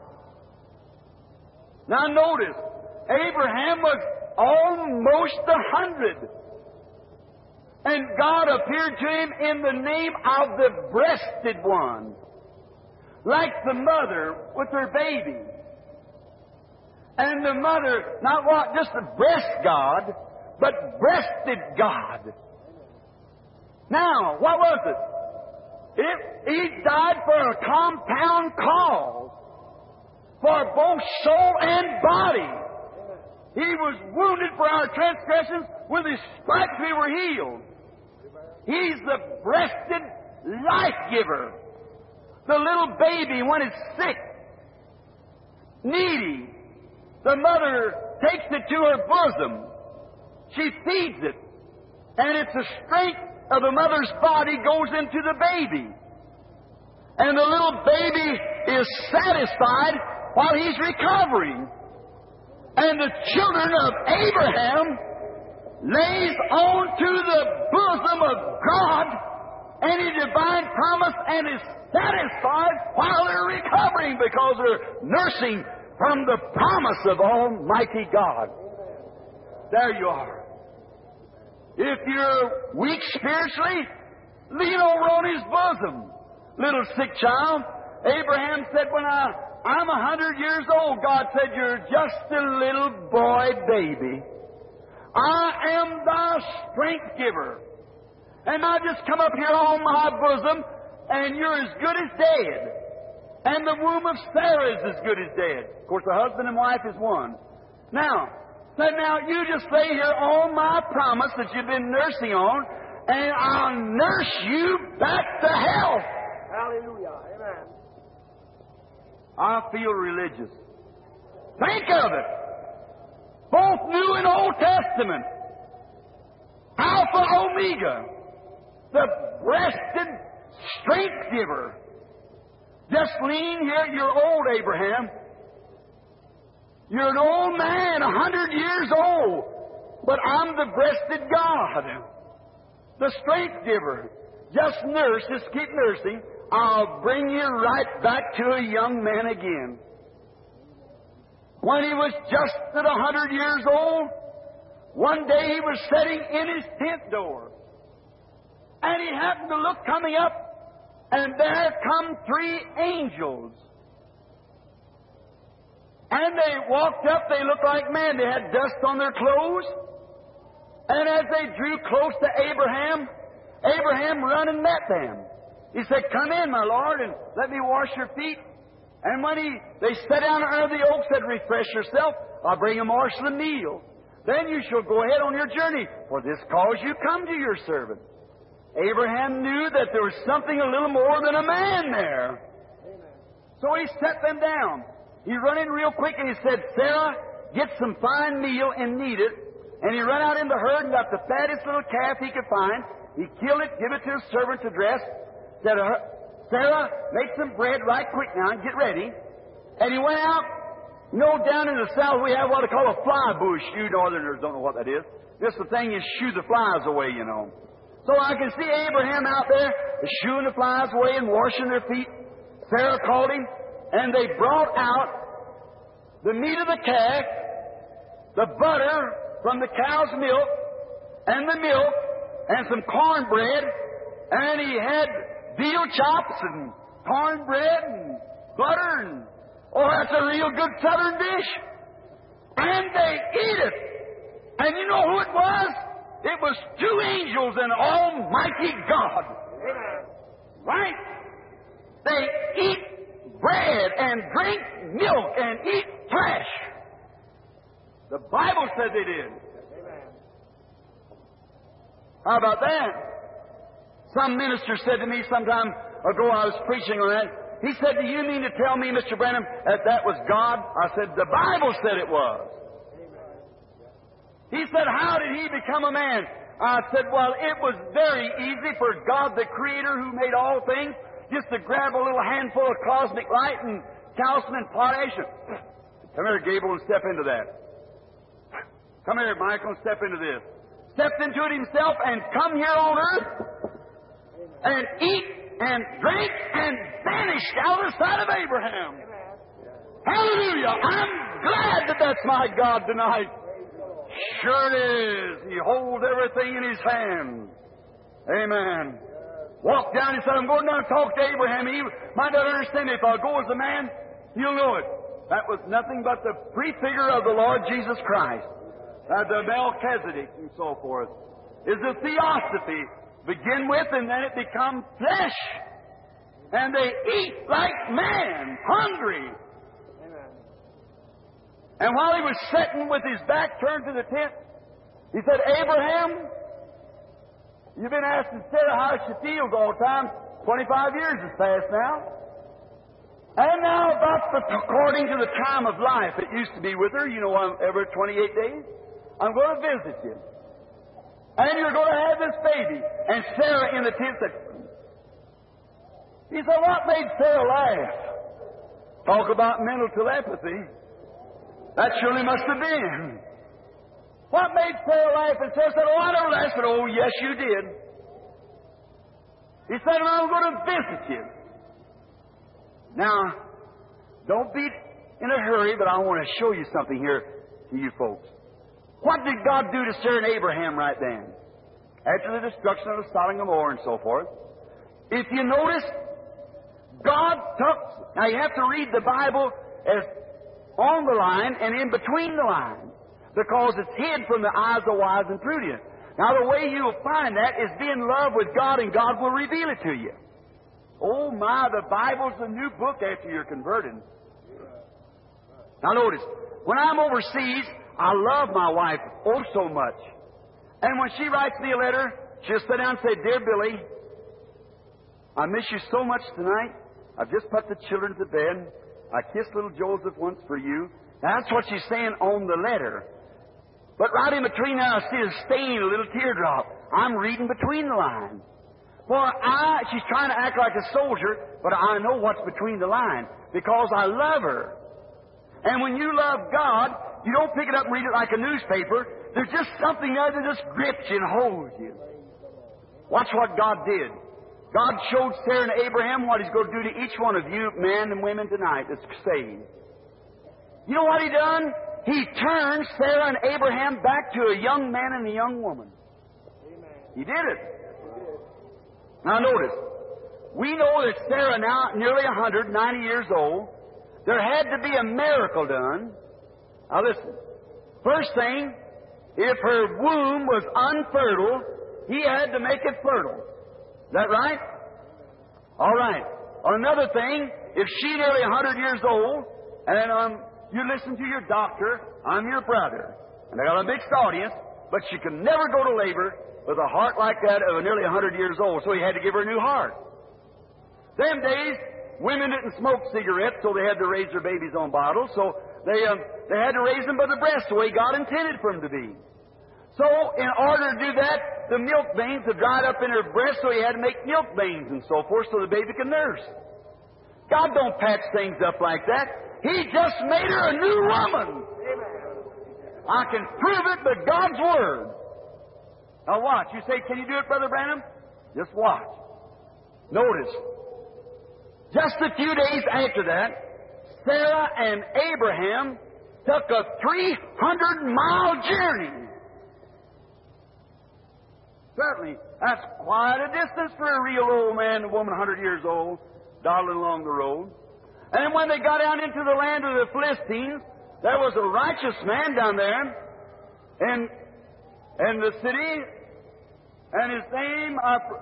Speaker 2: Now notice, Abraham was almost 100. And God appeared to him in the name of the breasted one, like the mother with her baby. And the mother, not what, just the breast God, but breasted God. Now, what was it? He died for a compound cause, for both soul and body. He was wounded for our transgressions, with His stripes we were healed. He's the breasted life giver. The little baby, when it's sick, needy, the mother takes it to her bosom. She feeds it. And it's the strength of the mother's body goes into the baby. And the little baby is satisfied while he's recovering. And the children of Abraham lays on to the bosom of God any divine promise and is satisfied while they're recovering because they're nursing from the promise of Almighty God. There you are. If you're weak spiritually, lean over on His bosom. Little sick child, Abraham said, when I'm 100 years old, God said, you're just a little boy baby. I am thy strength giver. And I just come up here on my bosom, and you're as good as dead. And the womb of Sarah is as good as dead. Of course, the husband and wife is one. Now you just lay here on my promise that you've been nursing on, and I'll nurse you back to health.
Speaker 3: Hallelujah. Amen.
Speaker 2: I feel religious. Think of it. Both New and Old Testament. Alpha, Omega. The breasted strength giver. Just lean here. You're old, Abraham. You're an old man, 100 years old. But I'm the breasted God. The strength giver. Just nurse. Just keep nursing. I'll bring you right back to a young man again. When he was just at 100 years old, one day he was sitting in his tent door. And he happened to look coming up, and there come 3 angels. And they walked up, they looked like men. They had dust on their clothes. And as they drew close to Abraham, Abraham run and met them. He said, come in, my Lord, and let me wash your feet. And when they sat down under the oak, said, refresh yourself. I'll bring a morsel of meal. Then you shall go ahead on your journey. For this cause you come to your servant. Abraham knew that there was something a little more than a man there. So he set them down. He run in real quick and he said, Sarah, get some fine meal and knead it. And he run out in the herd and got the fattest little calf he could find. He killed it, give it to his servant to dress. Said, Sarah, make some bread right quick now and get ready. And he went out. You know, down in the south we have what they call a fly bush. You northerners don't know what that is. Just the thing you shoo the flies away, you know. So I can see Abraham out there shooing the flies away and washing their feet. Sarah called him, and they brought out the meat of the calf, the butter from the cow's milk, and the milk, and some cornbread, and he had veal chops and cornbread and butter, and that's a real good southern dish. And they eat it. And you know who it was? It was 2 angels and Almighty God.
Speaker 3: Amen.
Speaker 2: Right? They eat bread and drink milk and eat flesh. The Bible said they did.
Speaker 3: Amen.
Speaker 2: How about that? Some minister said to me some time ago, I was preaching on that. He said, do you mean to tell me, Mr. Branham, that was God? I said, the Bible said it was. He said, how did he become a man? I said, well, it was very easy for God, the Creator who made all things, just to grab a little handful of cosmic light and calcium and potash. Come here, Gable, and step into that. Come here, Michael, and step into this. Stepped into it himself and come here on earth and eat and drink and vanished out of the sight of Abraham. Hallelujah! I'm glad that that's my God tonight. Sure it is. He holds everything in His hand. Amen. Walked down and said, I'm going down and talk to Abraham. He might not understand it. If I'll go as a man, he'll know it. That was nothing but the prefigure of the Lord Jesus Christ. The Melchizedek and so forth is a theosophy. Begin with, and then it becomes flesh. And they eat like man, hungry. And while he was sitting with his back turned to the tent, he said, Abraham, you've been asking Sarah how she feels all the time. 25 years has passed now. And now, according to the time of life it used to be with her, you know, every 28 days, I'm going to visit you. And you're going to have this baby. And Sarah in the tent said, He said, what made Sarah laugh? Talk about mental telepathy. That surely must have been. What made Sarah laugh? And Sarah said, oh, I never laughed. I said, oh, yes, you did. He said, I'm going to visit you. Now, don't be in a hurry, but I want to show you something here to you folks. What did God do to Sarah and Abraham right then? After the destruction of Sodom and Gomorrah and so forth. If you notice, God took... Now, you have to read the Bible as on the line and in between the lines, because it's hid from the eyes of wise and prudent. Now, the way you'll find that is be in love with God, and God will reveal it to you. Oh, my, the Bible's a new book after you're converted. Now, notice, when I'm overseas, I love my wife oh so much. And when she writes me a letter, she'll sit down and say, Dear Billy, I miss you so much tonight. I've just put the children to bed. I kissed little Joseph once for you. Now, that's what she's saying on the letter. But right in between there, I see a stain, a little teardrop. I'm reading between the lines. For she's trying to act like a soldier, but I know what's between the lines because I love her. And when you love God, you don't pick it up and read it like a newspaper. There's just something there that just grips you and holds you. Watch what God did. God showed Sarah and Abraham what He's going to do to each one of you, men and women tonight that's saved. You know what He done? He turned Sarah and Abraham back to a young man and a young woman.
Speaker 3: Amen.
Speaker 2: He did it. Now notice, we know that Sarah now nearly 190 years old. There had to be a miracle done. Now listen, first thing, if her womb was unfertile, He had to make it fertile. Is that right? All right. Another thing, if she nearly 100 years old, and you listen to your doctor, I'm your brother, and I got a mixed audience, but she can never go to labor with a heart like that of nearly 100 years old, so he had to give her a new heart. Them days, women didn't smoke cigarettes, so they had to raise their babies on bottles, so they had to raise them by the breast the way God intended for them to be. So, in order to do that, the milk veins have dried up in her breast, so he had to make milk veins and so forth so the baby can nurse. God don't patch things up like that. He just made her a new woman. I can prove it by God's Word. Now watch. You say, can you do it, Brother Branham? Just watch. Notice. Just a few days after that, Sarah and Abraham took a 300-mile journey. Certainly, that's quite a distance for a real old man and woman 100 years old, dawdling along the road. And when they got down into the land of the Philistines, there was a righteous man down there in the city, and his name,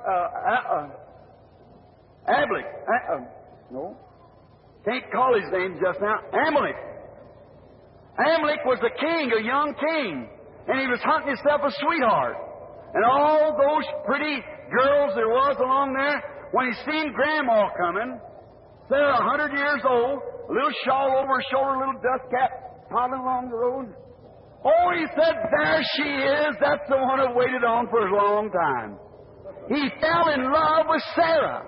Speaker 2: Amalek. No, can't call his name just now. Amalek. Amalek was a king, a young king, and he was hunting himself a sweetheart. And all those pretty girls there was along there, when he seen Grandma coming, Sarah, 100 years old, a little shawl over her shoulder, a little dust cap, toddling along the road. Oh, he said, there she is. That's the one I've waited on for a long time. He fell in love with Sarah.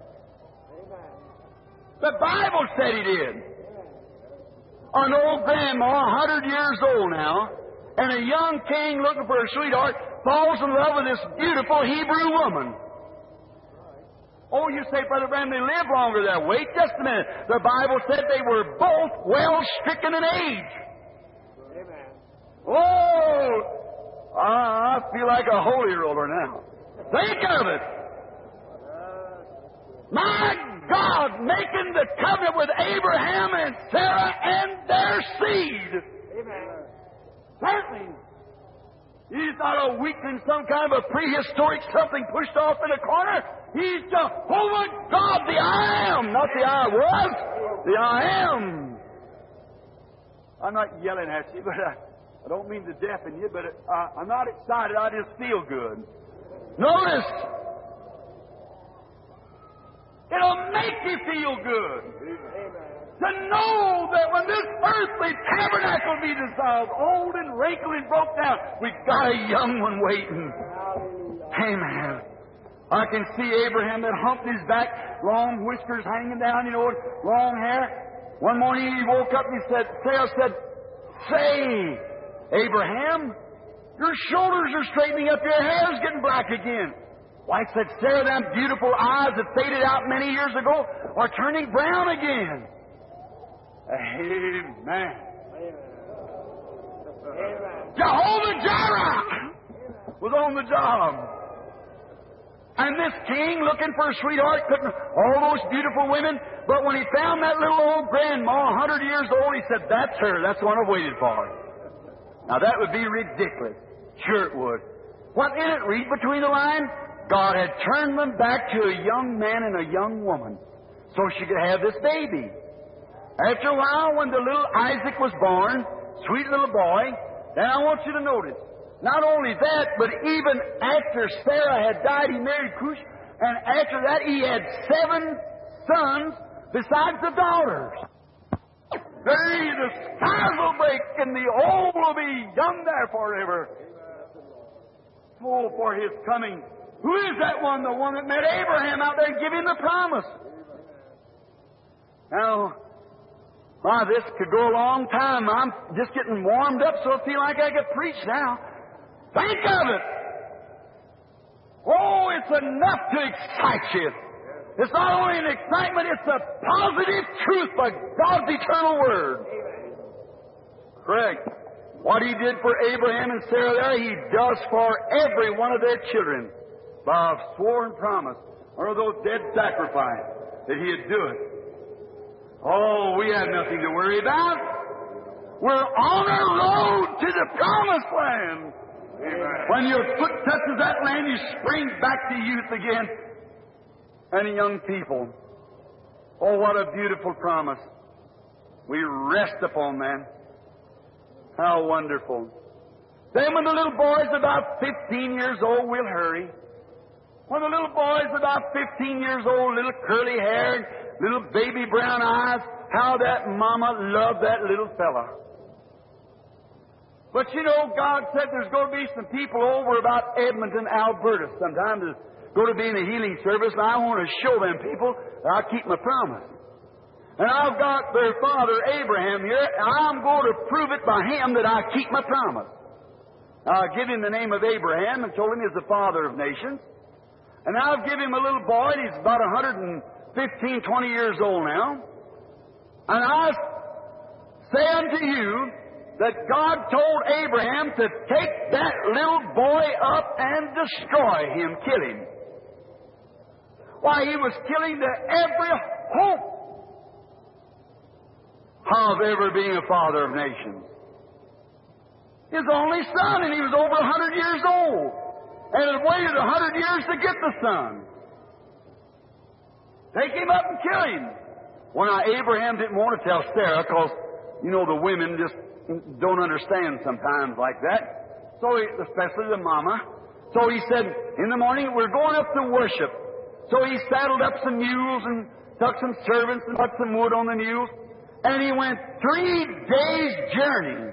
Speaker 2: The Bible said he did. An old grandma, 100 years old now, and a young king looking for a sweetheart, falls in love with this beautiful Hebrew woman. Oh, you say, Brother Branham, they live longer that way. Just a minute. The Bible said they were both well stricken in age.
Speaker 3: Amen.
Speaker 2: Oh, I feel like a holy roller now. Think of it. My God, making the covenant with Abraham and Sarah and their seed.
Speaker 3: Amen.
Speaker 2: Certainly. He's not a weakling, some kind of a prehistoric something pushed off in a corner. He's Jehovah God, the I Am, not the I was, the I Am. I'm not yelling at you, but I don't mean to deafen you, but I'm not excited. I just feel good. Notice, it'll make you feel good. To know that when this earthly tabernacle be dissolved, old and wrinkled and broke down, we've got a young one waiting. Amen. I can see Abraham that humped his back, long whiskers hanging down, long hair. One morning he woke up and Sarah said, "Say, Abraham, your shoulders are straightening up, your hair's getting black again." Wife said, "Sarah, them beautiful eyes that faded out many years ago are turning brown again." Amen. Jehovah Jireh was on the job. And this king, looking for a sweetheart, couldn't, all those beautiful women, but when he found that little old grandma, 100 years old, he said, "That's her. That's the one I waited for." Now that would be ridiculous. Sure it would. What did it read between the lines? God had turned them back to a young man and a young woman so she could have this baby. After a while, when the little Isaac was born, sweet little boy, then I want you to notice, not only that, but even after Sarah had died, he married Cush, and after that he had 7 sons besides the daughters. The skies will break, and the old will be young there forever. Oh, for His coming. Who is that one? The one that met Abraham out there and gave him the promise. Now, this could go a long time. I'm just getting warmed up, so I feel like I could preach now. Think of it! Oh, it's enough to excite you. It's not only an excitement, it's a positive truth by God's eternal Word. Correct. What He did for Abraham and Sarah there, He does for every one of their children by a sworn promise, or those dead sacrifice, that He'd do it. Oh, we have nothing to worry about. We're on our road to the promised land. Amen. When your foot touches that land, you spring back to youth again. And young people. Oh, what a beautiful promise. We rest upon that. How wonderful. Then when the little boy's about 15 years old, we'll hurry. When the little boy's about 15 years old, little curly haired, little baby brown eyes, how that mama loved that little fella. But God said there's going to be some people over about Edmonton, Alberta sometime to go to be in a healing service, and I want to show them people that I keep my promise. And I've got their father, Abraham, here, and I'm going to prove it by him that I keep my promise. I give him the name of Abraham and told him he's the father of nations. And I've given him a little boy, and he's about 115, 20 years old now. And I say unto you that God told Abraham to take that little boy up and destroy him, kill him. Why, he was killing every hope of ever being a father of nations. His only son, and he was over 100 years old. And it waited 100 years to get the son. Take him up and kill him. Well, now, Abraham didn't want to tell Sarah because, the women just don't understand sometimes like that. So, especially the mama. So he said, in the morning, we're going up to worship. So he saddled up some mules and took some servants and put some wood on the mules. And he went 3 days' journey.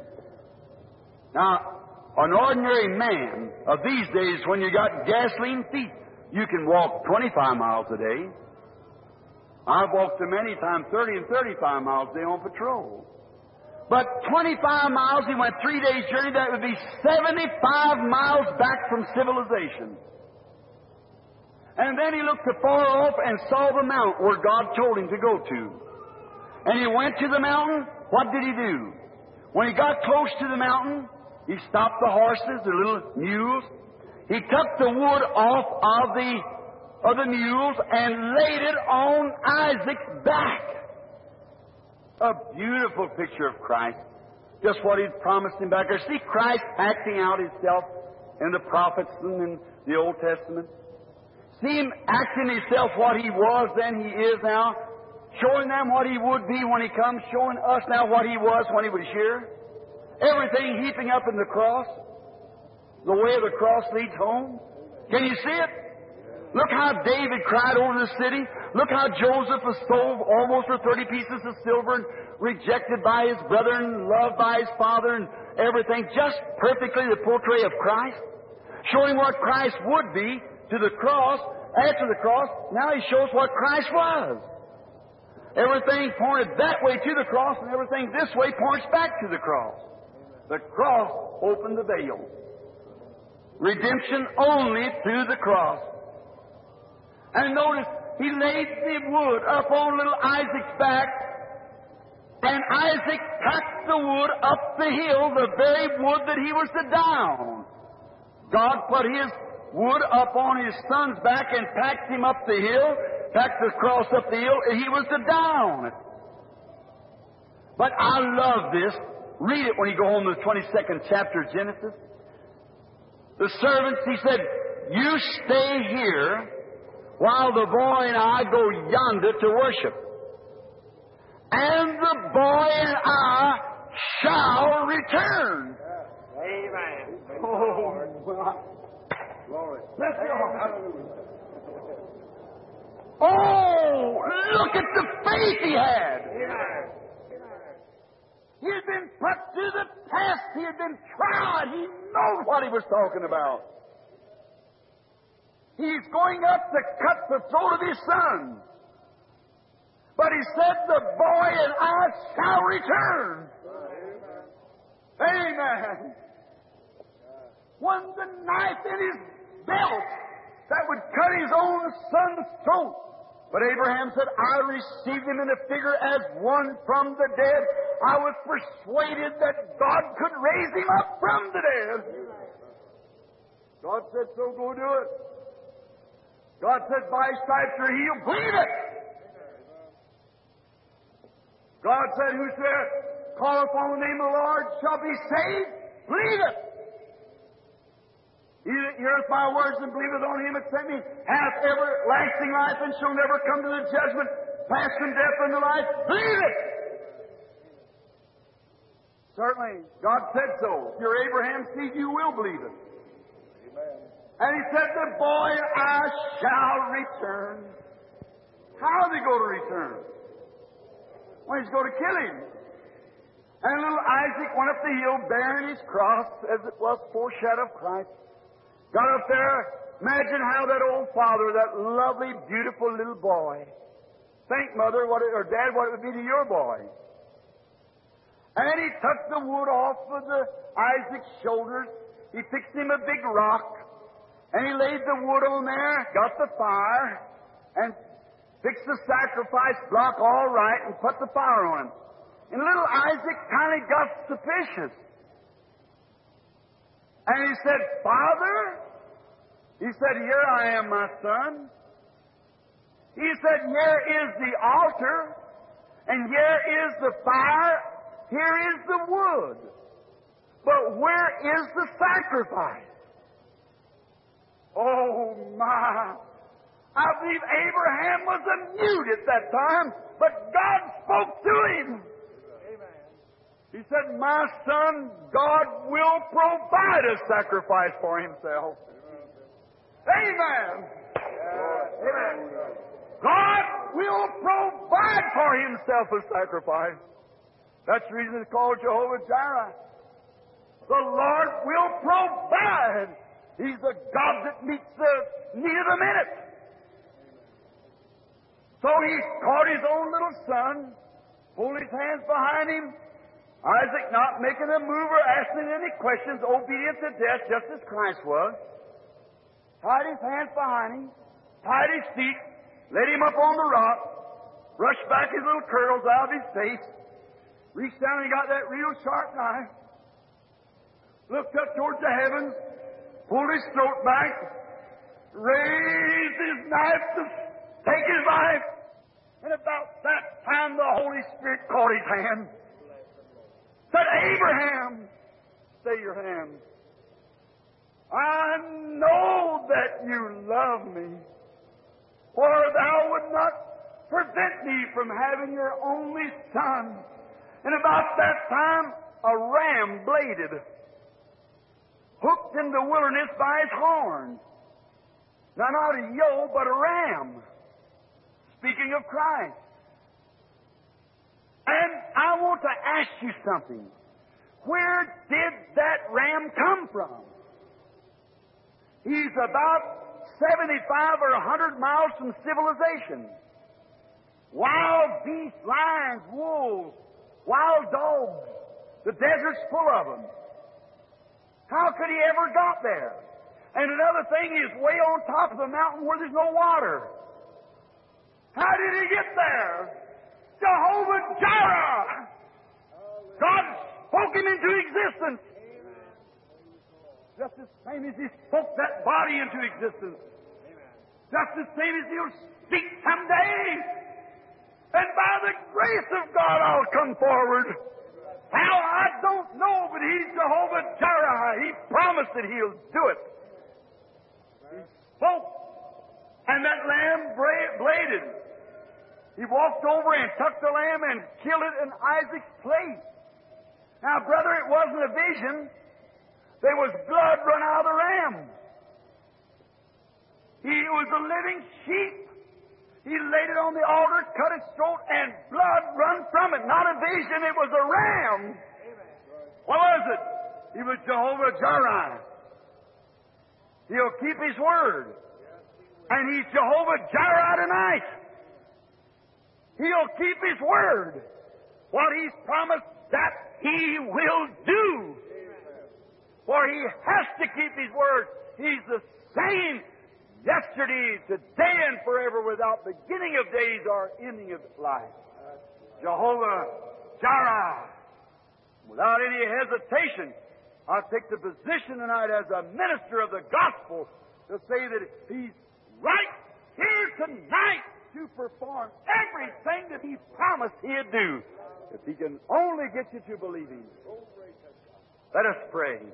Speaker 2: Now, an ordinary man of these days, when you got gasoline feet, you can walk 25 miles a day. I've walked to many times 30 and 35 miles a day on patrol. But 25 miles, he went 3 days' journey. That would be 75 miles back from civilization. And then he looked afar off and saw the mount where God told him to go to. And he went to the mountain. What did he do? When he got close to the mountain, he stopped the horses, the little mules. He took the wood off of the mules and laid it on Isaac's back. A beautiful picture of Christ. Just what He'd promised him back there. See Christ acting out Himself in the prophets and in the Old Testament. See Him acting Himself what He was then, He is now. Showing them what He would be when He comes. Showing us now what He was when He was here. Everything heaping up in the cross. The way of the cross leads home. Can you see it? Look how David cried over the city. Look how Joseph was sold almost for 30 pieces of silver and rejected by his brother and loved by his father and everything. Just perfectly the portrait of Christ. Showing what Christ would be to the cross. After the cross, now He shows what Christ was. Everything pointed that way to the cross, and everything this way points back to the cross. The cross opened the veil. Redemption only through the cross. And notice, He laid the wood up on little Isaac's back, and Isaac packed the wood up the hill, the very wood that he was to die on. God put His wood up on His son's back and packed him up the hill, packed the cross up the hill, and he was to die on it. But I love this. Read it when you go home to the 22nd chapter of Genesis. The servants, He said, you stay here while the boy and I go yonder to worship. And the boy and I shall return.
Speaker 3: Amen.
Speaker 2: Oh,
Speaker 3: Glory.
Speaker 2: let's go. Oh, look at the faith he had.
Speaker 3: Amen.
Speaker 2: He had been put to the test. He had been tried. He knows what he was talking about. He's going up to cut the throat of his son. But he said, the boy and I shall return. Amen. When the knife in his belt that would cut his own son's throat. But Abraham said, I received him in a figure as one from the dead. I was persuaded that God could raise him up from the dead. God said, so go do it. God said, by His stripes you're healed. Believe it. God said, whosoever call upon the name of the Lord shall be saved. Believe it. He that heareth my words and believeth on Him that sent me hath everlasting life and shall never come to the judgment, pass from death unto life. Believe it. Certainly, God said so. If you're Abraham's seed, you will believe it. Amen. And He said, the boy I shall return. How did He go to return? Well, He's going to kill him. And little Isaac went up the hill bearing his cross, as it was foreshadow of Christ. Got up there. Imagine how that old father, that lovely, beautiful little boy. Think, Mother, or Dad, what it would be to your boy. And he took the wood off of Isaac's shoulders. He fixed him a big rock. And he laid the wood on there, got the fire, and fixed the sacrifice block all right and put the fire on him. And little Isaac kind of got suspicious. And he said, Father, he said, here I am, my son. He said, here is the altar, and here is the fire, here is the wood. But where is the sacrifice? Oh, my. I believe Abraham was a mute at that time, but God spoke to him.
Speaker 3: Amen.
Speaker 2: He said, my son, God will provide a sacrifice for Himself. Amen. Amen. God will provide for Himself a sacrifice. That's the reason it's called Jehovah Jireh. The Lord will provide. He's the God that meets the need of the minute. So he caught his own little son, pulled his hands behind him. Isaac not making a move or asking any questions, obedient to death, just as Christ was. Tied his hands behind him, tied his feet, laid him up on the rock, brushed back his little curls out of his face, reached down and got that real sharp knife, looked up towards the heavens, pulled his throat back, raised his knife to take his life. And about that time the Holy Spirit caught his hand. Said, Abraham, stay your hand. I know that you love me, for thou would not prevent me from having your only son. And about that time, a ram bladed, hooked in the wilderness by his horn. Now, not a ewe, but a ram. Speaking of Christ. And I want to ask you something. Where did that ram come from? He's about 75 or 100 miles from civilization. Wild beasts, lions, wolves, wild dogs. The desert's full of them. How could he ever got there? And another thing is way on top of the mountain where there's no water. How did he get there? Jehovah Jireh! God spoke him into existence. Just as same as he spoke that body into existence. Just the same as he'll speak someday. And by the grace of God, I'll come forward. How, I don't know, but he's Jehovah Jireh. He promised that he'll do it. He spoke, and that lamb bladed. He walked over and took the lamb and killed it in Isaac's place. Now, brother, it wasn't a vision. There was blood run out of the ram. He was a living sheep. He laid it on the altar, cut its throat, and blood run from it. Not a vision, it was a ram. What was it? He was Jehovah Jireh. He'll keep His word. And He's Jehovah Jireh tonight. He'll keep His word. What He's promised, that He will do. For He has to keep His word. He's the same yesterday, today, and forever, without beginning of days or ending of life. Jehovah Jireh. Without any hesitation, I'll take the position tonight as a minister of the gospel to say that He's right here tonight to perform everything that He promised He'd do. If He can only get you to believe Him. Let us pray.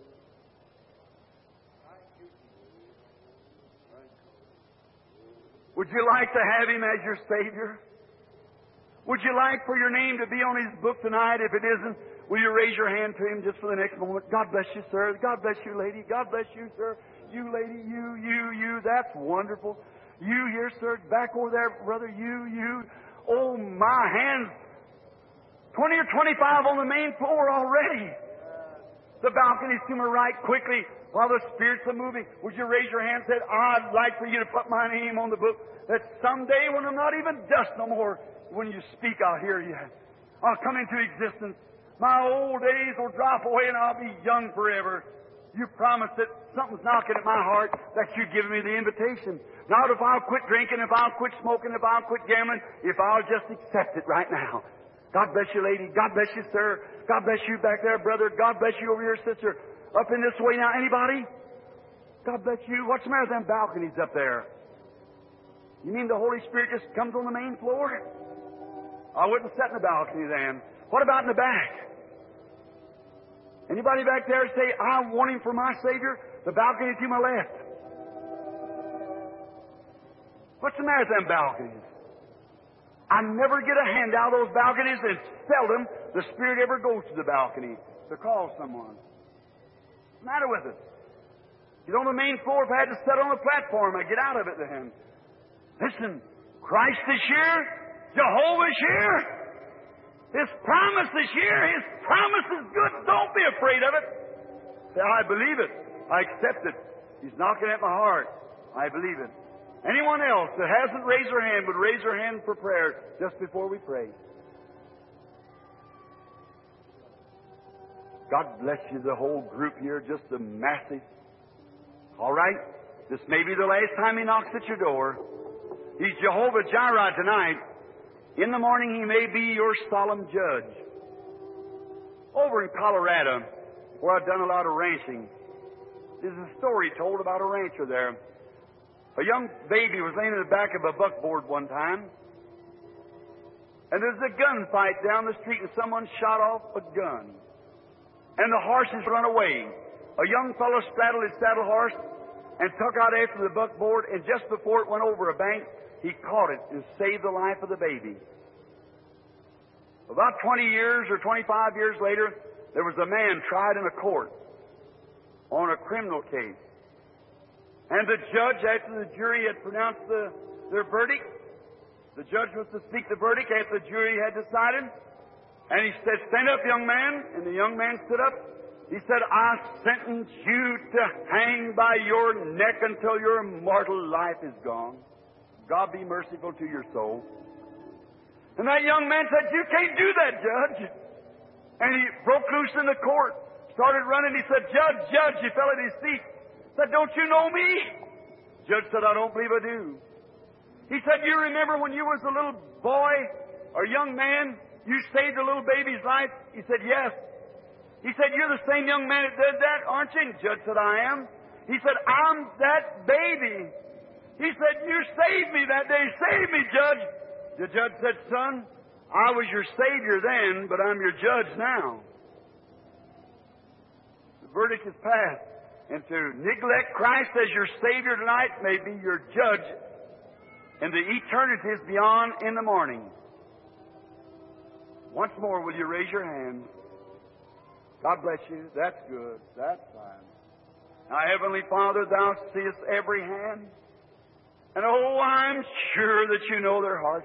Speaker 2: Would you like to have Him as your Savior? Would you like for your name to be on His book tonight? If it isn't, will you raise your hand to Him just for the next moment? God bless you, sir. God bless you, lady. God bless you, sir. You, lady. You. That's wonderful. You here, sir. Back over there, brother. You. Oh, my hands. 20 or 25 on the main floor already. The balconies to my right quickly while the spirits are moving. Would you raise your hand and say, I'd like for you to put my name on the book, that someday when I'm not even dust no more, when you speak, I'll hear you. I'll come into existence. My old days will drop away and I'll be young forever. You promised that something's knocking at my heart, that you've given me the invitation. Not if I'll quit drinking, if I'll quit smoking, if I'll quit gambling, if I'll just accept it right now. God bless you, lady. God bless you, sir. God bless you back there, brother. God bless you over here, sister. Up in this way now. Anybody? God bless you. What's the matter with them balconies up there? You mean the Holy Spirit just comes on the main floor? I wouldn't sit in the balcony then. What about in the back? Anybody back there say, I want Him for my Savior? The balcony to my left. What's the matter with them balconies? I never get a hand out of those balconies, and seldom the Spirit ever goes to the balcony to call someone. What's the matter with it? Get on the main floor. If I had to sit on the platform, I'd get out of it then. Listen, Christ is here. Jehovah's here. His promise is here. His promise is good. Don't be afraid of it. Say, I believe it. I accept it. He's knocking at my heart. I believe it. Anyone else that hasn't raised their hand would raise their hand for prayer just before we pray. God bless you, the whole group here, just a massive. All right? This may be the last time He knocks at your door. He's Jehovah Jireh tonight. In the morning He may be your solemn judge. Over in Colorado, where I've done a lot of ranching, there's a story told about a rancher there. A young baby was laying in the back of a buckboard one time, and there's a gunfight down the street, and someone shot off a gun. And the horses run away. A young fellow straddled his saddle horse and took out after the buckboard, and just before it went over a bank, he caught it and saved the life of the baby. About 20 years or 25 years later, there was a man tried in a court on a criminal case. And the judge, after the jury had pronounced their verdict, the judge was to speak the verdict after the jury had decided. And he said, stand up, young man. And the young man stood up. He said, I sentence you to hang by your neck until your mortal life is gone. God be merciful to your soul. And that young man said, you can't do that, Judge. And he broke loose in the court, started running. He said, Judge, he fell at his feet. Said, don't you know me? Judge said, I don't believe I do. He said, you remember when you was a little boy or young man, you saved a little baby's life? He said, yes. He said, you're the same young man that did that, aren't you? And Judge said, I am. He said, I'm that baby. He said, you saved me that day. Save me, Judge. The judge said, son, I was your Savior then, but I'm your judge now. The verdict is passed. And to neglect Christ as your Savior tonight may be your judge in the eternities beyond in the morning. Once more, will you raise your hand? God bless you. That's good. That's fine. Now, Heavenly Father, Thou seest every hand. And oh, I'm sure that you know their hearts.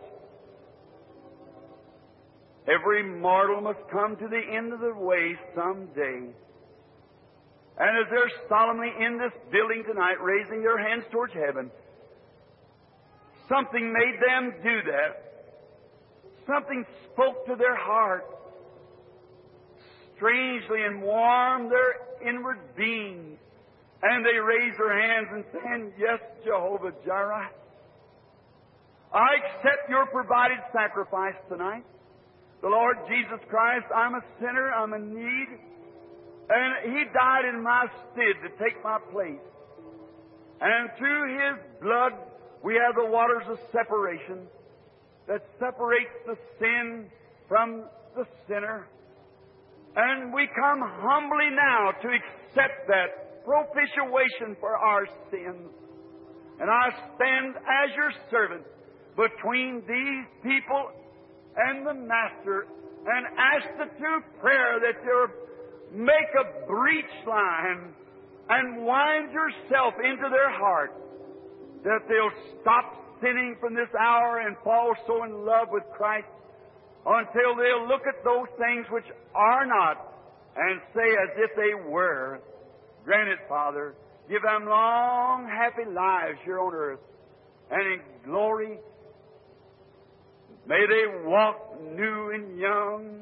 Speaker 2: Every mortal must come to the end of the way someday. And as they're solemnly in this building tonight, raising their hands towards heaven, something made them do that. Something spoke to their heart, strangely, and warmed their inward being. And they raised their hands and said, yes, Jehovah Jireh, I accept your provided sacrifice tonight. The Lord Jesus Christ, I'm a sinner, I'm in need, and He died in my stead to take my place. And through His blood, we have the waters of separation that separates the sin from the sinner. And we come humbly now to accept that propitiation for our sins. And I stand as your servant between these people and the Master, and ask the true prayer that you'll make a breach line and wind yourself into their heart, that they'll stop sinning from this hour and fall so in love with Christ until they'll look at those things which are not and say as if they were. Grant it, Father. Give them long, happy lives here on earth, and in glory may they walk new and young,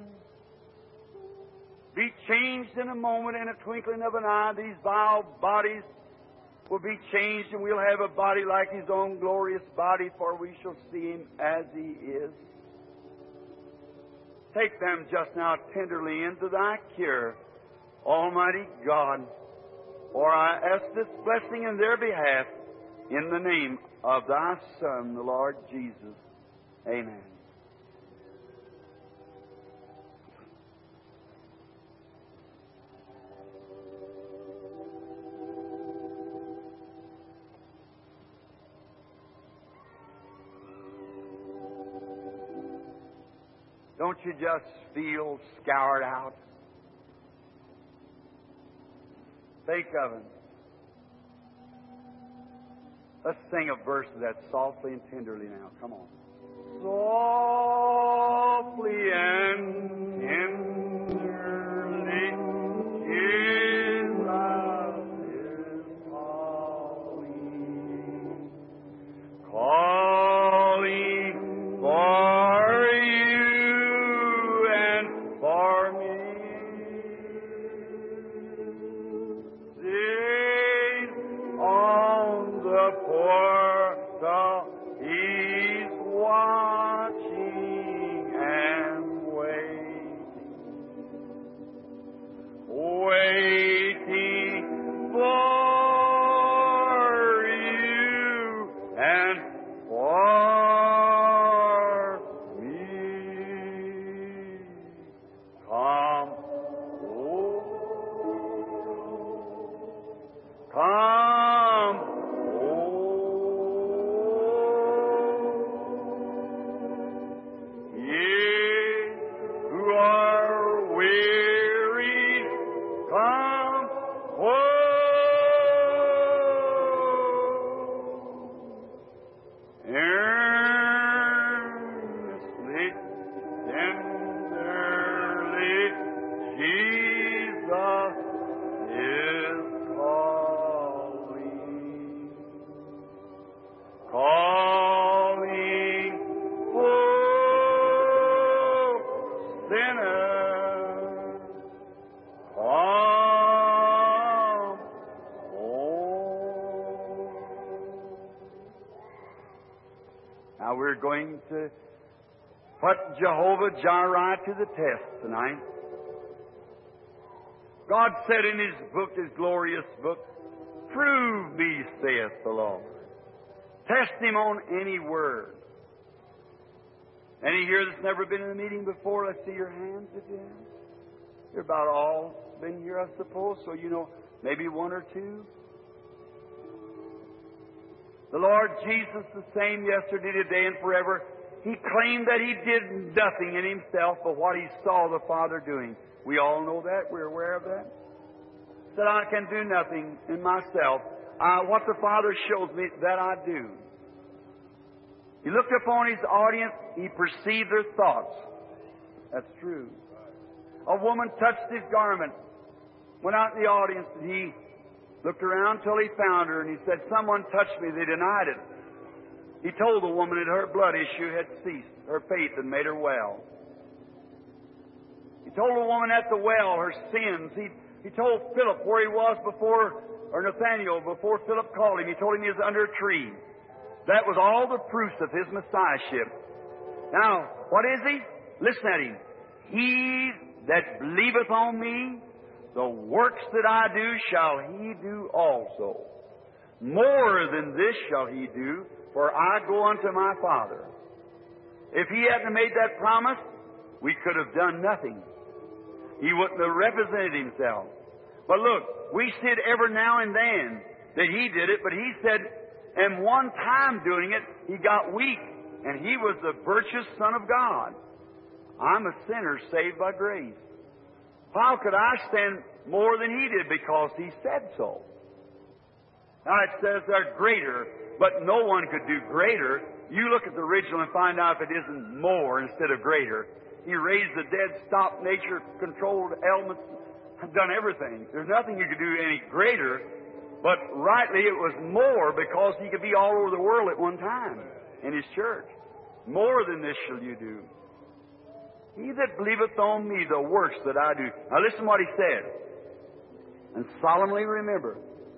Speaker 2: be changed in a moment, in a twinkling of an eye. These vile bodies will be changed, and we'll have a body like His own glorious body, for we shall see Him as He is. Take them just now tenderly into Thy care, Almighty God, for I ask this blessing in their behalf, in the name of Thy Son, the Lord Jesus. Amen. Don't you just feel scoured out? Think of Him. Let's sing a verse of that softly and tenderly now. Come on. Softly and tenderly, Jesus is calling, calling for you and for me. Sing on the portal, He's watching and waiting for you and for me. Come, oh, come, ye who are weary, come earnestly, tenderly, Jesus Now we're going to put Jehovah Jireh to the test tonight. God said in His book, His glorious book, "Prove me, saith the Lord." Test Him on any word. Any here that's never been in a meeting before, let's see your hands again. You're about all been here, I suppose, so you know maybe one or two. The Lord Jesus, the same yesterday, today, and forever. He claimed that He did nothing in Himself but what He saw the Father doing. We all know that. We're aware of that. Said, I can do nothing in myself. What the Father shows me, that I do. He looked upon His audience. He perceived their thoughts. That's true. A woman touched His garment, went out in the audience, and He looked around till He found her, and He said, someone touched me. They denied it. He told the woman that her blood issue had ceased. Her faith had made her well. He told the woman at the well her sins. He told Philip where he was before, or Nathaniel, before Philip called him. He told him he was under a tree. That was all the proofs of His Messiahship. Now, what is He? Listen at Him. He that believeth on me, the works that I do shall he do also. More than this shall he do, for I go unto my Father. If He hadn't made that promise, we could have done nothing. He wouldn't have represented Himself. But look, we see it every now and then that He did it, but He said, and one time doing it, He got weak, and He was the virtuous Son of God. I'm a sinner saved by grace. How could I stand more than He did? Because He said so. Now it says they're greater, but no one could do greater. You look at the original and find out if it isn't more instead of greater. He raised the dead, stopped nature, controlled elements, done everything. There's nothing you could do any greater, but rightly it was more because He could be all over the world at one time in His church. More than this shall you do. He that believeth on me, the works that I do. Now listen what He said. And solemnly remember,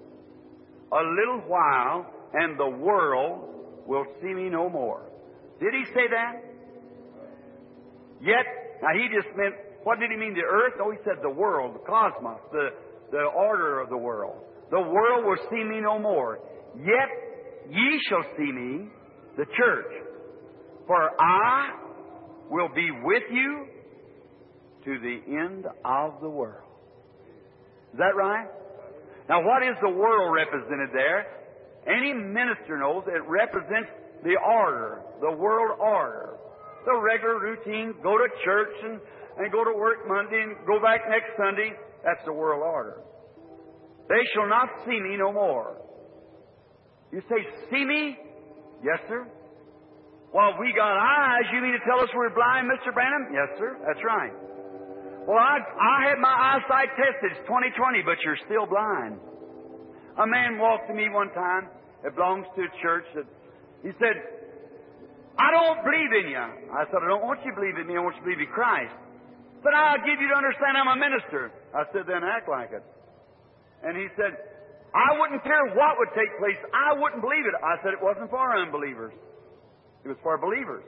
Speaker 2: a little while and the world will see me no more. Did He say that? Yet, now He just meant, what did He mean, the earth? No, He said the world, the cosmos, the order of the world. The world will see me no more. Yet ye shall see me, the church. For I will be with you to the end of the world. Is that right? Now what is the world represented there? Any minister knows it represents the order, the world order. The regular routine, go to church and go to work Monday and go back next Sunday. That's the world order. They shall not see me no more. You say, see me? Yes, sir. Well, we got eyes. You mean to tell us we're blind, Mr. Branham? Yes, sir. That's right. Well, I had my eyesight tested. It's 20/20, but you're still blind. A man walked to me one time. It belongs to a church. He said, I don't believe in you. I said, I don't want you to believe in me. I want you to believe in Christ. But I'll give you to understand I'm a minister. I said, then act like it. And he said, I wouldn't care what would take place. I wouldn't believe it. I said, it wasn't for unbelievers. It was for believers.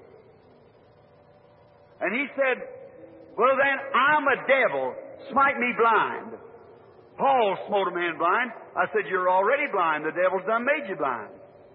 Speaker 2: And he said, well then, I'm a devil. Smite me blind. Paul smote a man blind. I said, you're already blind. The devil's done made you blind.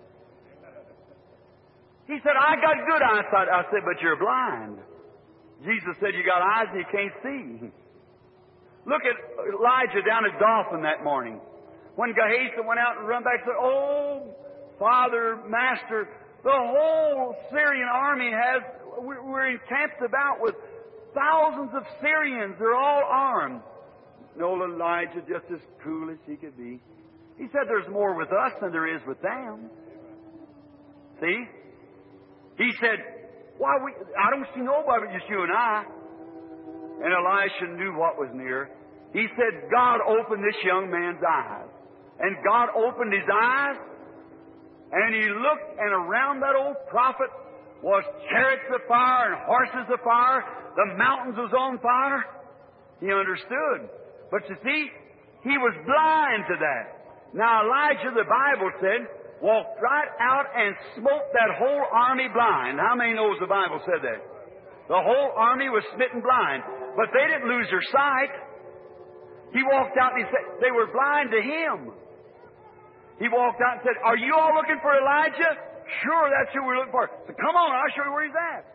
Speaker 2: He said, I got good eyesight. I said, but you're blind. Jesus said, you got eyes and you can't see. Look at Elijah down at Dothan that morning. When Gehazi went out and run back and said, oh, Father, Master, the whole Syrian army we're encamped about with thousands of Syrians. They're all armed. No, Elijah, just as cool as he could be. He said, there's more with us than there is with them. See? He said, I don't see nobody but just you and I. And Elisha knew what was near. He said, God opened this young man's eyes. And God opened his eyes, and he looked, and around that old prophet was chariots of fire and horses of fire. The mountains was on fire. He understood. But you see, he was blind to that. Now Elijah, the Bible said, walked right out and smote that whole army blind. How many knows the Bible said that? The whole army was smitten blind. But they didn't lose their sight. He walked out and he said, they were blind to him. He walked out and said, are you all looking for Elijah? Sure, that's who we're looking for. So come on, I'll show you where he's at.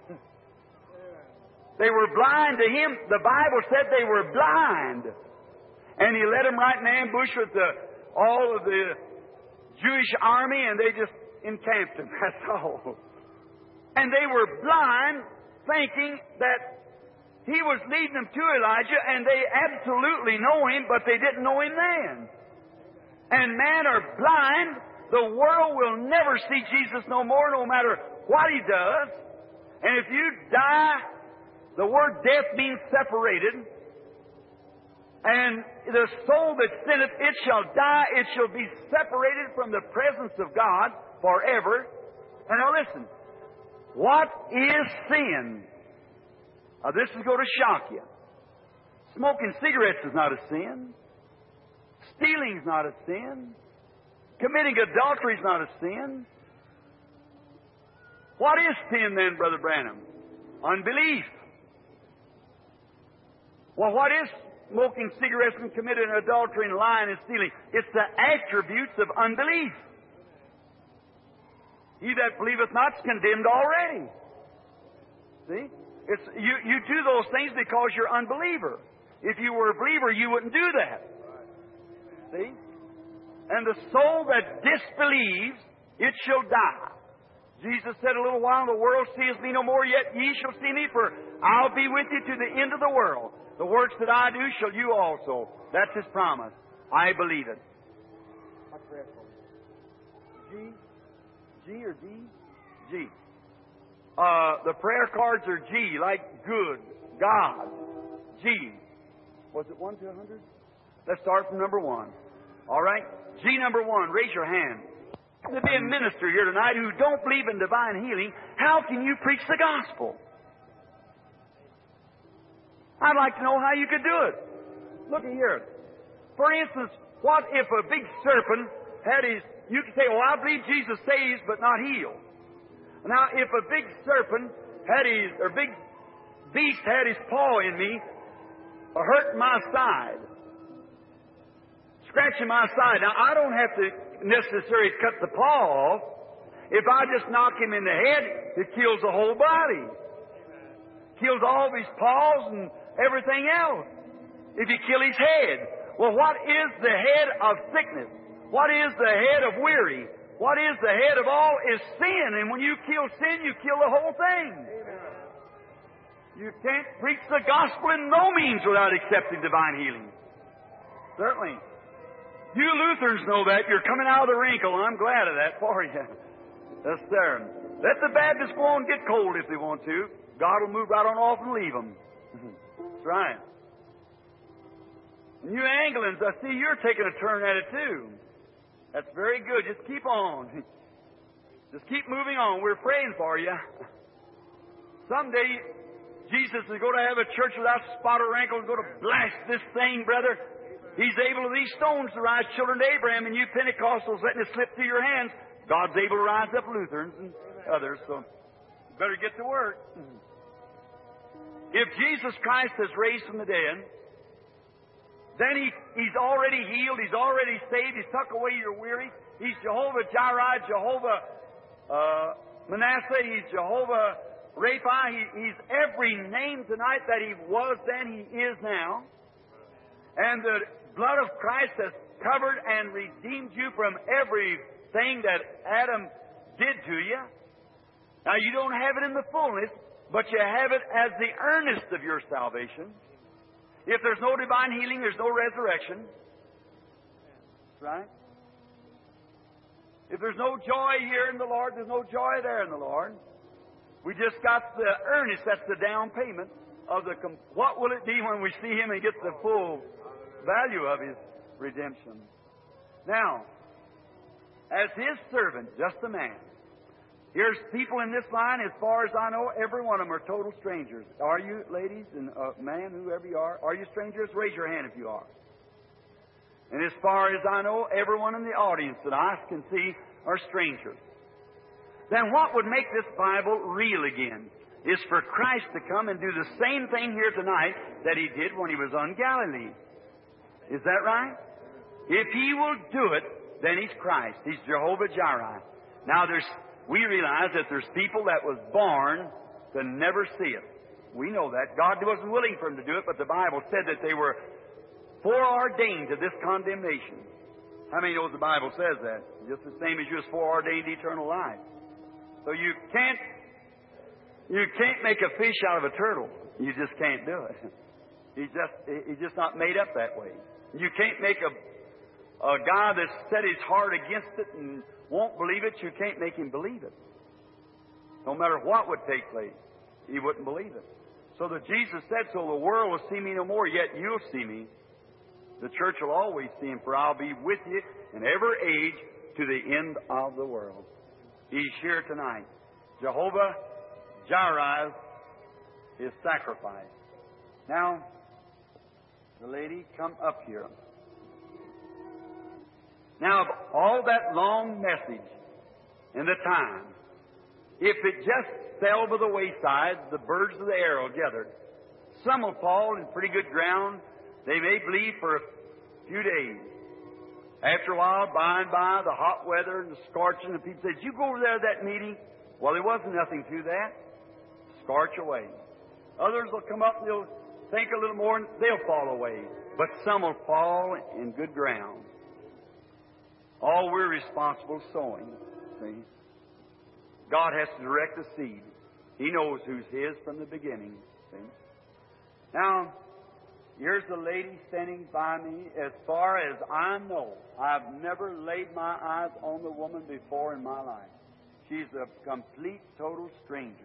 Speaker 2: They were blind to him. The Bible said they were blind. And he led them right in ambush with all of the Jewish army, and they just encamped him. That's all. And they were blind, thinking that he was leading them to Elijah, and they absolutely know him, but they didn't know him then. And men are blind. The world will never see Jesus no more, no matter what he does. And if you die, the word death means separated. And the soul that sinneth, it shall die. It shall be separated from the presence of God forever. And now listen. What is sin? Now this is going to shock you. Smoking cigarettes is not a sin. Stealing is not a sin. Committing adultery is not a sin. What is sin then, Brother Branham? Unbelief. Well, what is smoking cigarettes and committing adultery and lying and stealing? It's the attributes of unbelief. He that believeth not is condemned already. See? You do those things because you're an unbeliever. If you were a believer, you wouldn't do that. See? And the soul that disbelieves, it shall die. Jesus said a little while, the world seeth me no more, yet ye shall see me, for I'll be with you to the end of the world. The works that I do shall you also. That's His promise. I believe it. What's prayer for? G? G or D? G. The prayer cards are G, like good, God. G. Was it 1 to 100? Let's start from number 1. All right? G number 1. Raise your hand. To be a minister here tonight who don't believe in divine healing, how can you preach the gospel? I'd like to know how you could do it. Look here. For instance, what if a big serpent had his... You could say, well, I believe Jesus saves but not heals. Now, if a big serpent had his... or big beast had his paw in me, or hurt my side, scratching my side. Now, I don't have to necessarily cut the paw off. If I just knock him in the head, it kills the whole body. Kills all of his paws and everything else. If you kill his head. Well, what is the head of sickness? What is the head of weary? What is the head of all is sin. And when you kill sin, you kill the whole thing. You can't preach the gospel in no means without accepting divine healing. Certainly. You Lutherans know that. You're coming out of the wrinkle, and I'm glad of that for you. Yes, sir. Let the Baptists go on and get cold if they want to. God will move right on off and leave them. That's right. And you Anglicans, I see you're taking a turn at it too. That's very good. Just keep on. Just keep moving on. We're praying for you. Someday, Jesus is going to have a church without spot or wrinkle. He's going to blast this thing, brother. He's able of these stones to rise children to Abraham, and you Pentecostals letting it slip through your hands. God's able to rise up Lutherans and others, so you better get to work. If Jesus Christ is raised from the dead, then He's already healed, He's already saved, He's took away your weary. He's Jehovah Jireh, Jehovah Manasseh, He's Jehovah Rapha. He's every name tonight that He was then, He is now. And the blood of Christ has covered and redeemed you from everything that Adam did to you. Now, you don't have it in the fullness, but you have it as the earnest of your salvation. If there's no divine healing, there's no resurrection. Right? If there's no joy here in the Lord, there's no joy there in the Lord. We just got the earnest, that's the down payment of the... What will it be when we see Him and get the full value of His redemption? Now, as His servant, just a man. Here's people in this line, as far as I know, every one of them are total strangers. Are you, ladies and man, whoever you are you strangers? Raise your hand if you are. And as far as I know, everyone in the audience that I can see are strangers. Then what would make this Bible real again is for Christ to come and do the same thing here tonight that He did when He was on Galilee. Is that right? If He will do it, then He's Christ. He's Jehovah Jireh. Now we realize that there's people that was born to never see it. We know that. God wasn't willing for them to do it, but the Bible said that they were foreordained to this condemnation. How many knows the Bible says that? Just the same as you was foreordained to eternal life. So you can't make a fish out of a turtle. You just can't do it. He's just not made up that way. You can't make a guy that's set his heart against it and won't believe it, you can't make him believe it. No matter what would take place, he wouldn't believe it. So that Jesus said, so the world will see me no more, yet you'll see me. The church will always see Him, for I'll be with you in every age to the end of the world. He's here tonight. Jehovah Jireh is sacrifice. Now, the lady, come up here. Now, of all that long message and the time, if it just fell by the wayside, the birds of the air will gather. Some will fall in pretty good ground. They may believe for a few days. After a while, by and by, the hot weather and the scorching, and people say, did you go over there to that meeting? Well, there wasn't nothing to that. Scorch away. Others will come up and they'll think a little more and they'll fall away. But some will fall in good ground. All we're responsible sowing. See? God has to direct the seed. He knows who's His from the beginning. See? Now, here's a lady standing by me. As far as I know, I've never laid my eyes on the woman before in my life. She's a complete, total stranger.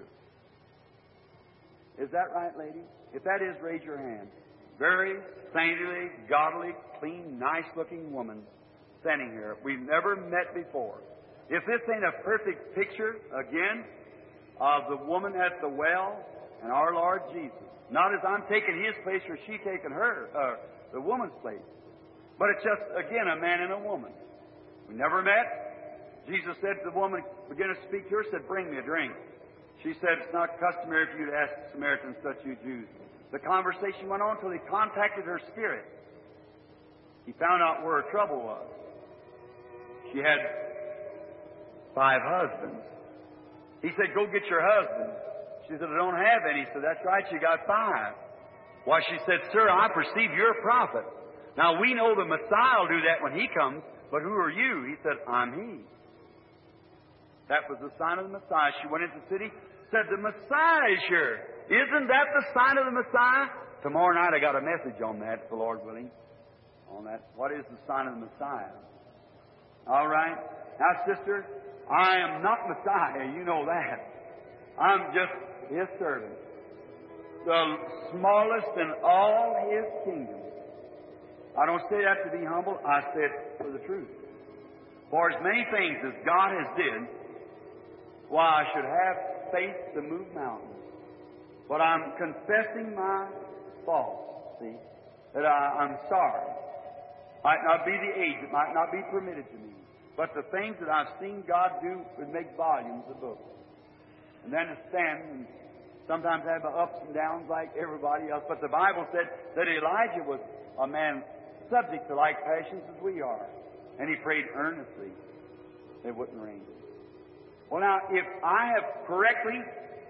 Speaker 2: Is that right, lady? If that is, raise your hand. Very saintly, godly, clean, nice-looking woman standing here. We've never met before. If this ain't a perfect picture, again, of the woman at the well and our Lord Jesus. Not as I'm taking His place or she taking the woman's place. But it's just, again, a man and a woman. We never met. Jesus said to the woman, began to speak to her, said, bring me a drink. She said, it's not customary for you to ask the Samaritans, such you Jews. The conversation went on until he contacted her spirit. He found out where her trouble was. She had 5 husbands. He said, go get your husband. She said, I don't have any. He said, that's right, you got 5. Why, she said, sir, I perceive you're a prophet. Now, we know the Messiah will do that when He comes, but who are you? He said, I'm He. That was the sign of the Messiah. She went into the city, said, the Messiah is here. Isn't that the sign of the Messiah? Tomorrow night I got a message on that, the Lord willing. On that. What is the sign of the Messiah? All right. Now, sister, I am not Messiah. You know that. I'm just His servant. The smallest in all His kingdom. I don't say that to be humble. I say it for the truth. For as many things as God has did, why, I should have faith to move mountains. But I'm confessing my faults, see, that I'm sorry. Might not be the age, it might not be permitted to me. But the things that I've seen God do would make volumes of books. And then to stand and sometimes have ups and downs like everybody else. But the Bible said that Elijah was a man subject to like passions as we are. And he prayed earnestly it wouldn't rain. Well, now, if I have correctly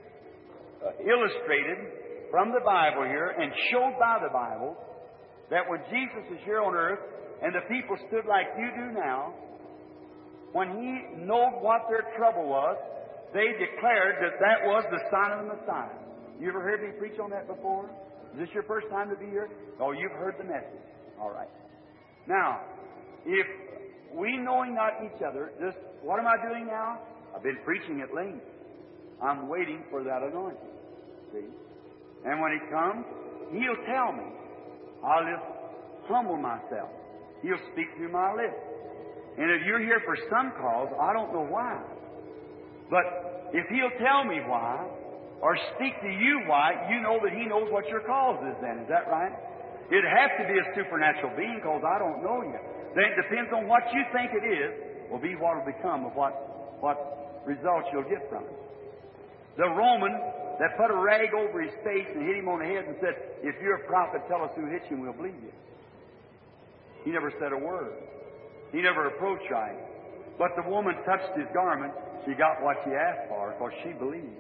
Speaker 2: illustrated from the Bible here and showed by the Bible that when Jesus was here on earth and the people stood like you do now, when He knowed what their trouble was, they declared that that was the sign of the Messiah. You ever heard me preach on that before? Is this your first time to be here? Oh, you've heard the message. All right. Now, if we knowing not each other, just what am I doing now? I've been preaching at length. I'm waiting for that anointing. See? And when He comes, He'll tell me. I'll just humble myself. He'll speak through my lips. And if you're here for some cause, I don't know why. But if He'll tell me why, or speak to you why, you know that He knows what your cause is then. Is that right? It'd have to be a supernatural being because I don't know you. Then it depends on what you think it is, will be what will become of what results you'll get from it. The Roman that put a rag over his face and hit him on the head and said, "If you're a prophet, tell us who hit you and we'll believe you." He never said a word. He never approached right. But the woman touched his garment. She got what she asked for because she believed.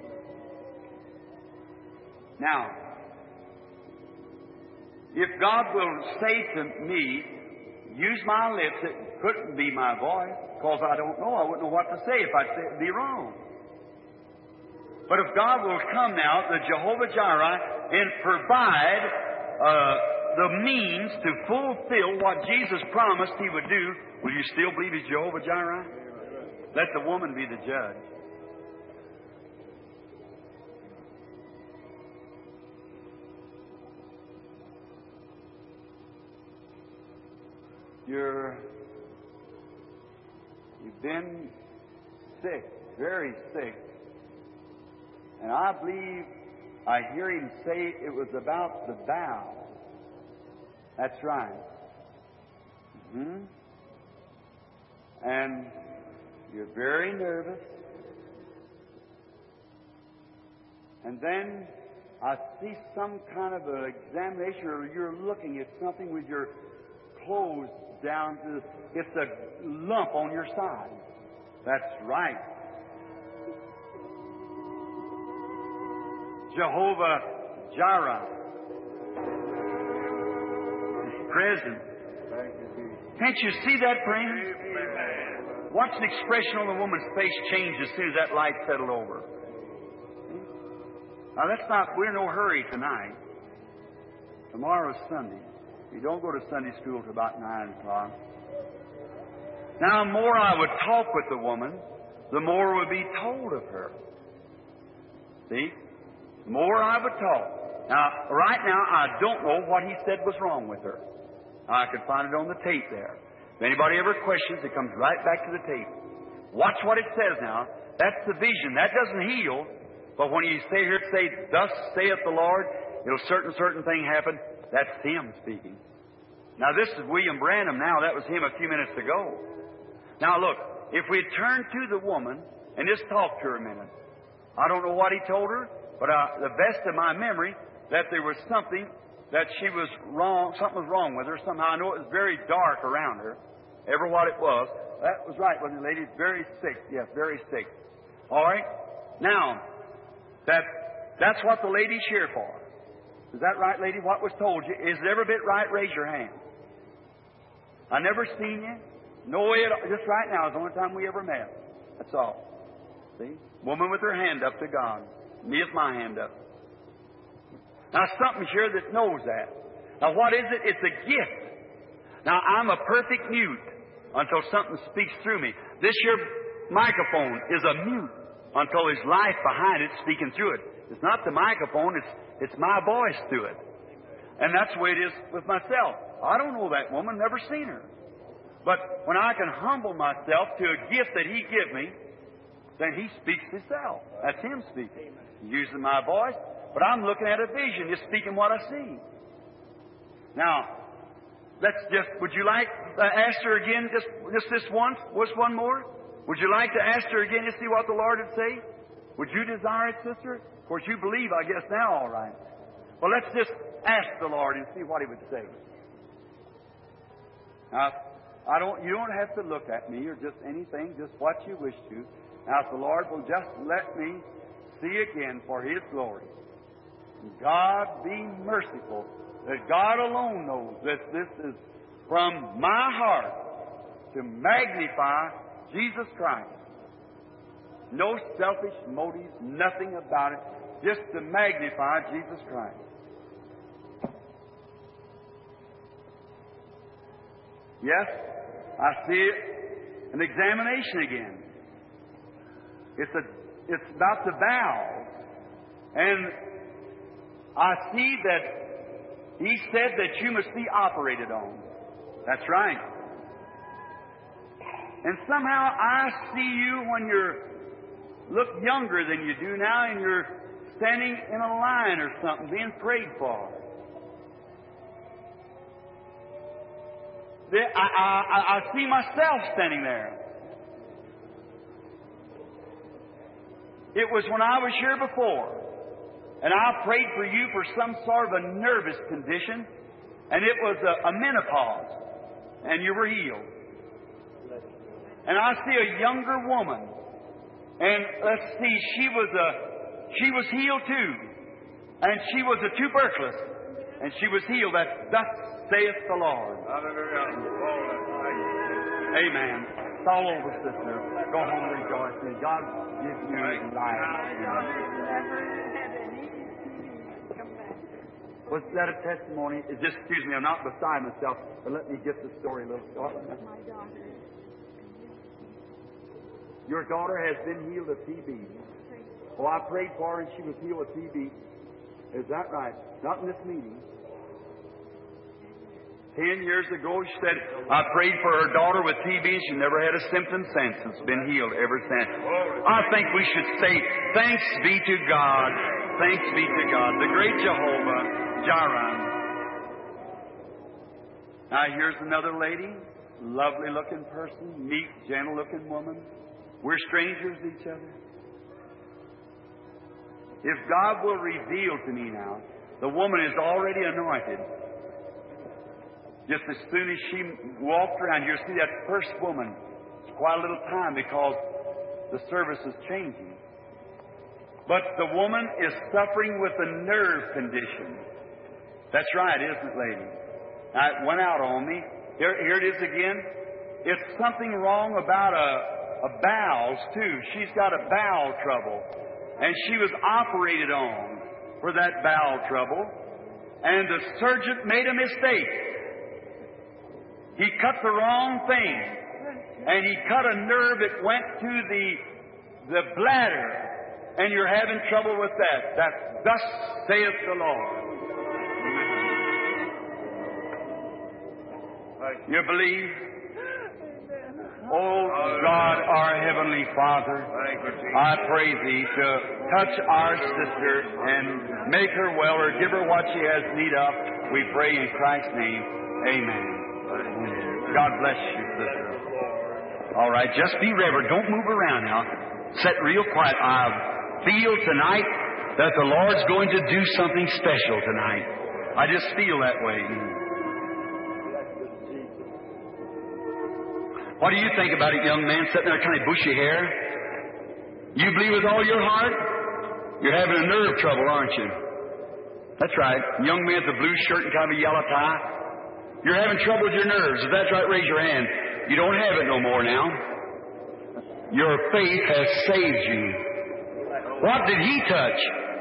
Speaker 2: Now, if God will say to me, use my lips, it couldn't be my voice because I don't know. I wouldn't know what to say if I'd say it'd be wrong. But if God will come now, the Jehovah Jireh, and provide the means to fulfill what Jesus promised He would do, will you still believe He's Jehovah Jireh? Let the woman be the judge. You've been sick, very sick. And I believe I hear him say it was about the bowel. That's right. And you're very nervous. And then I see some kind of an examination, or you're looking at something with your clothes down to, it's a lump on your side. That's right. Jehovah Jireh is present. Can't you see that, friend? Watch the expression on the woman's face change as soon as that light settled over. Now we're in no hurry tonight. Tomorrow's Sunday. You don't go to Sunday school till about 9 o'clock. Now, the more I would talk with the woman, the more would be told of her. See? The more I would talk. Now, right now, I don't know what he said was wrong with her. I could find it on the tape there. If anybody ever questions, it comes right back to the tape. Watch what it says now. That's the vision. That doesn't heal. But when you stay here and say, "Thus saith the Lord," it'll certain thing happen. That's him speaking. Now, this is William Branham now. That was him a few minutes ago. Now, look, if we turn to the woman and just talk to her a minute. I don't know what he told her, but the best of my memory, that there was something that she was wrong, something was wrong with her. Somehow I know it was very dark around her. Ever what it was. That was right, wasn't it, lady? Very sick. Yes, very sick. All right? Now, that's what the lady's here for. Is that right, lady? What was told you? Is it every bit right? Raise your hand. I never seen you. No way at all. Just right now is the only time we ever met. That's all. See? Woman with her hand up to God. Me with my hand up. Now, something's here that knows that. Now, what is it? It's a gift. Now, I'm a perfect mute until something speaks through me. This here microphone is a mute until there's life behind it speaking through it. It's not the microphone, it's my voice through it. And that's the way it is with myself. I don't know that woman, never seen her. But when I can humble myself to a gift that He give me, then He speaks Himself. That's Him speaking. Using my voice, but I'm looking at a vision, just speaking what I see. Now, would you like to ask her again just this once? Was one more? Would you like to ask her again to see what the Lord would say? Would you desire it, sister? Of course, you believe, I guess, now, all right. Well, let's just ask the Lord and see what He would say. Now, you don't have to look at me or just anything, just what you wish to. Now, if the Lord will just let me see again for His glory. And God be merciful, that God alone knows that this is from my heart to magnify Jesus Christ. No selfish motives, nothing about it, just to magnify Jesus Christ. Yes, I see it. An examination again. It's about the bowels. And I see that He said that you must be operated on. That's right. And somehow I see you when you look younger than you do now, and you're standing in a line or something being prayed for. I see myself standing there. It was when I was here before, and I prayed for you for some sort of a nervous condition, and it was a menopause, and you were healed. And I see a younger woman, and let's see, she was healed too, and she was a tuberculosis, and she was healed. That thus saith the Lord. Amen. It's all over, sister. Go home rejoicing. God give you life. Was that a testimony? Excuse me, I'm not beside myself, but let me get the story a little short.
Speaker 4: My daughter.
Speaker 2: Your daughter has been healed of TB. Oh, I prayed for her and she was healed of TB. Is that right? Not in this meeting. 10 years ago, she said, I prayed for her daughter with TB. She never had a symptom since. It's been healed ever since. I think we should say, thanks be to God. Thanks be to God. The great Jehovah Jireh. Now here's another lady. Lovely looking person. Meek, gentle looking woman. We're strangers to each other. If God will reveal to me now, the woman is already anointed. Just as soon as she walked around here, see that first woman, it's quite a little time because the service is changing. But the woman is suffering with a nerve condition. That's right, isn't it, lady? Now, it went out on me. Here it is again. It's something wrong about a bowels, too. She's got a bowel trouble. And she was operated on for that bowel trouble. And the surgeon made a mistake. He cut the wrong thing. And he cut a nerve that went to the bladder. And you're having trouble with that. That thus saith the Lord. You believe? Oh God, our Heavenly Father, I pray Thee to touch our sister and make her well or give her what she has need of. We pray in Christ's name. Amen. God bless you, sister. All right, just be reverent. Don't move around now. Sit real quiet. I feel tonight that the Lord's going to do something special tonight. I just feel that way. What do you think about it, young man, sitting there, kind of bushy hair? You believe with all your heart? You're having a nerve trouble, aren't you? That's right. Young man with a blue shirt and kind of a yellow tie. You're having trouble with your nerves. If that's right, raise your hand. You don't have it no more now. Your faith has saved you. What did He touch?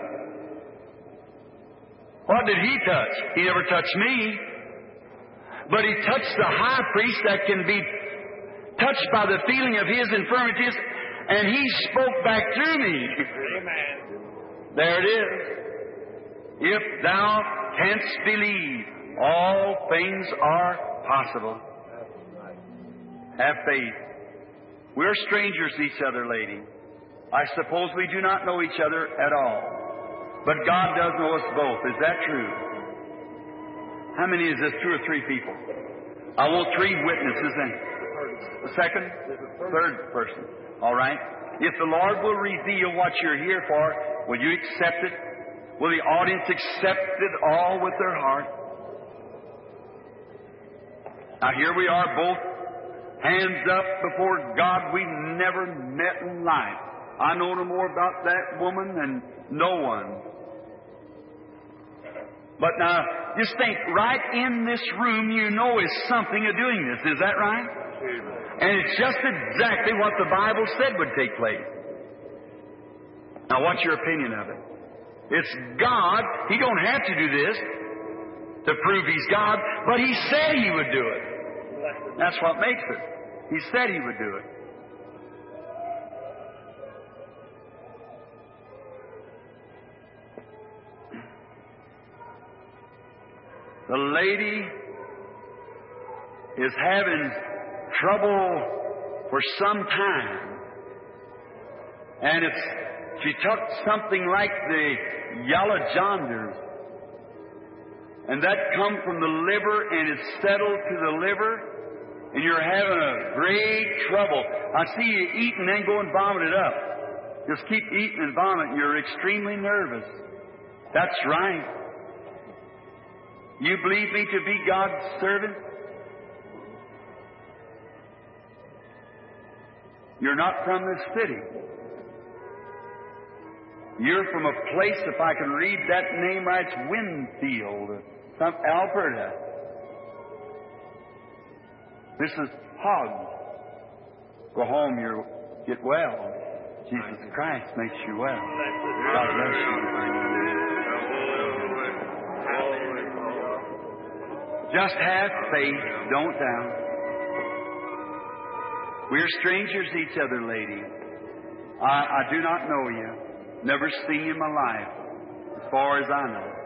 Speaker 2: What did He touch? He never touched me. But He touched the high priest that can be touched by the feeling of His infirmities, and He spoke back through me.
Speaker 3: Amen.
Speaker 2: There it is. If thou canst believe, all things are possible. Have faith. We're strangers to each other, lady. I suppose we do not know each other at all. But God does know us both. Is that true? How many is this? 2 or 3 people? I want 3 witnesses and the second, third person. All right? If the Lord will reveal what you're here for, will you accept it? Will the audience accept it all with their heart? Now here we are, both hands up before God. We never met in life. I know no more about that woman than no one. But now, just think, right in this room, you know is something of doing this. Is that right? And it's just exactly what the Bible said would take place. Now, what's your opinion of it? It's God. He don't have to do this to prove He's God, but He said He would do it. That's what makes it. He said He would do it. The lady is having trouble for some time. And she took something like the yellow jaundice. And that come from the liver and it settled to the liver. and you're having a great trouble. I see you eat and then go and vomit it up. Just keep eating and vomiting. You're extremely nervous. That's right. You believe me to be God's servant? You're not from this city. You're from a place, if I can read that name right, it's Winfield, Alberta. This is Hogg. Go home, you'll get well. Jesus Christ makes you well. God bless you. Just have faith, don't doubt. We're strangers to each other, lady. I do not know you. Never seen you in my life, as far as I know.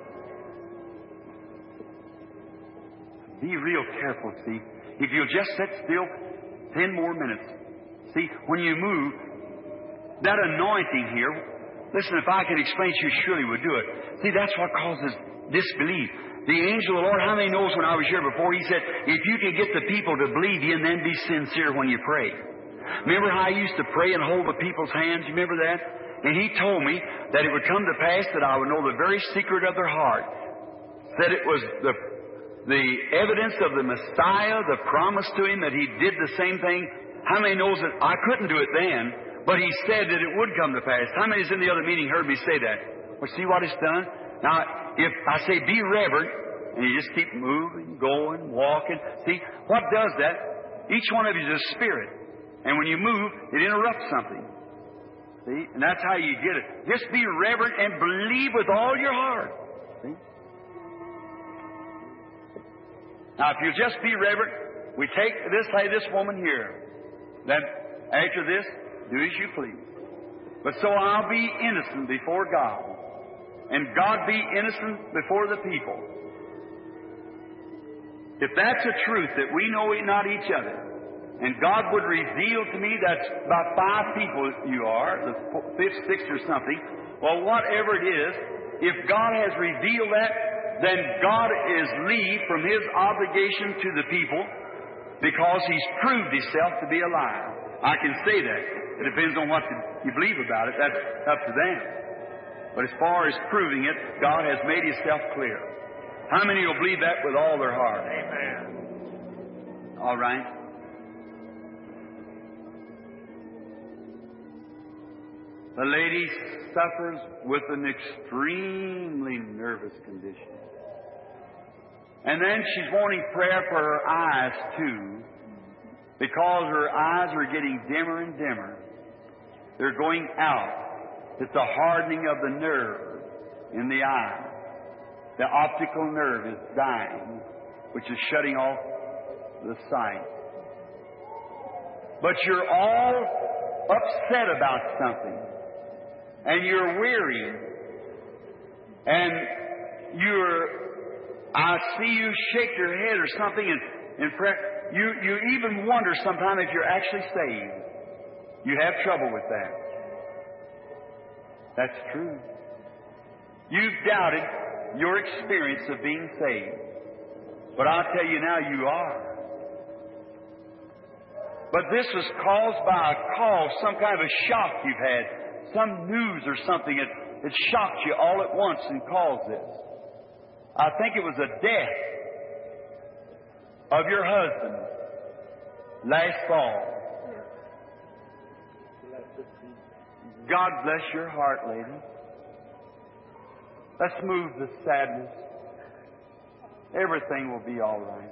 Speaker 2: Be real careful, see. If you'll just sit still 10 more minutes. See, when you move, that anointing here, listen, if I could explain to you, surely would do it. See, that's what causes disbelief. The angel of the Lord, how many knows when I was here before, he said, if you can get the people to believe you and then be sincere when you pray. Remember how I used to pray and hold the people's hands? You remember that? And he told me that it would come to pass that I would know the very secret of their heart. That it was the evidence of the Messiah, the promise to him that he did the same thing. How many knows that I couldn't do it then, but he said that it would come to pass? How many's in the other meeting heard me say that? Well, see what it's done? Now, if I say be reverent, and you just keep moving, going, walking, see, what does that? Each one of you is a spirit. And when you move, it interrupts something. See? And that's how you get it. Just be reverent and believe with all your heart. See? Now, if you just be reverent, we take this woman here. Then, after this, do as you please. But so I'll be innocent before God. And God be innocent before the people. If that's a truth that we know not each other, and God would reveal to me that's about 5 people you are, the 5th, 6th or something, well, whatever it is, if God has revealed that, then God is leave from His obligation to the people because He's proved Himself to be alive. I can say that. It depends on what you believe about it. That's up to them. But as far as proving it, God has made Himself clear. How many will believe that with all their heart? Amen. All right. The lady suffers with an extremely nervous condition. And then she's wanting prayer for her eyes, too, because her eyes are getting dimmer and dimmer. They're going out. It's a hardening of the nerve in the eye. The optical nerve is dying, which is shutting off the sight. But you're all upset about something. And you're weary. And I see you shake your head or something in prayer. You even wonder sometimes if you're actually saved. You have trouble with that. That's true. You've doubted your experience of being saved. But I'll tell you now, you are. But this was caused by a call, some kind of a shock you've had, some news or something that shocked you all at once and caused this. I think it was a death of your husband last fall. God bless your heart, lady. Let's move the sadness. Everything will be all right.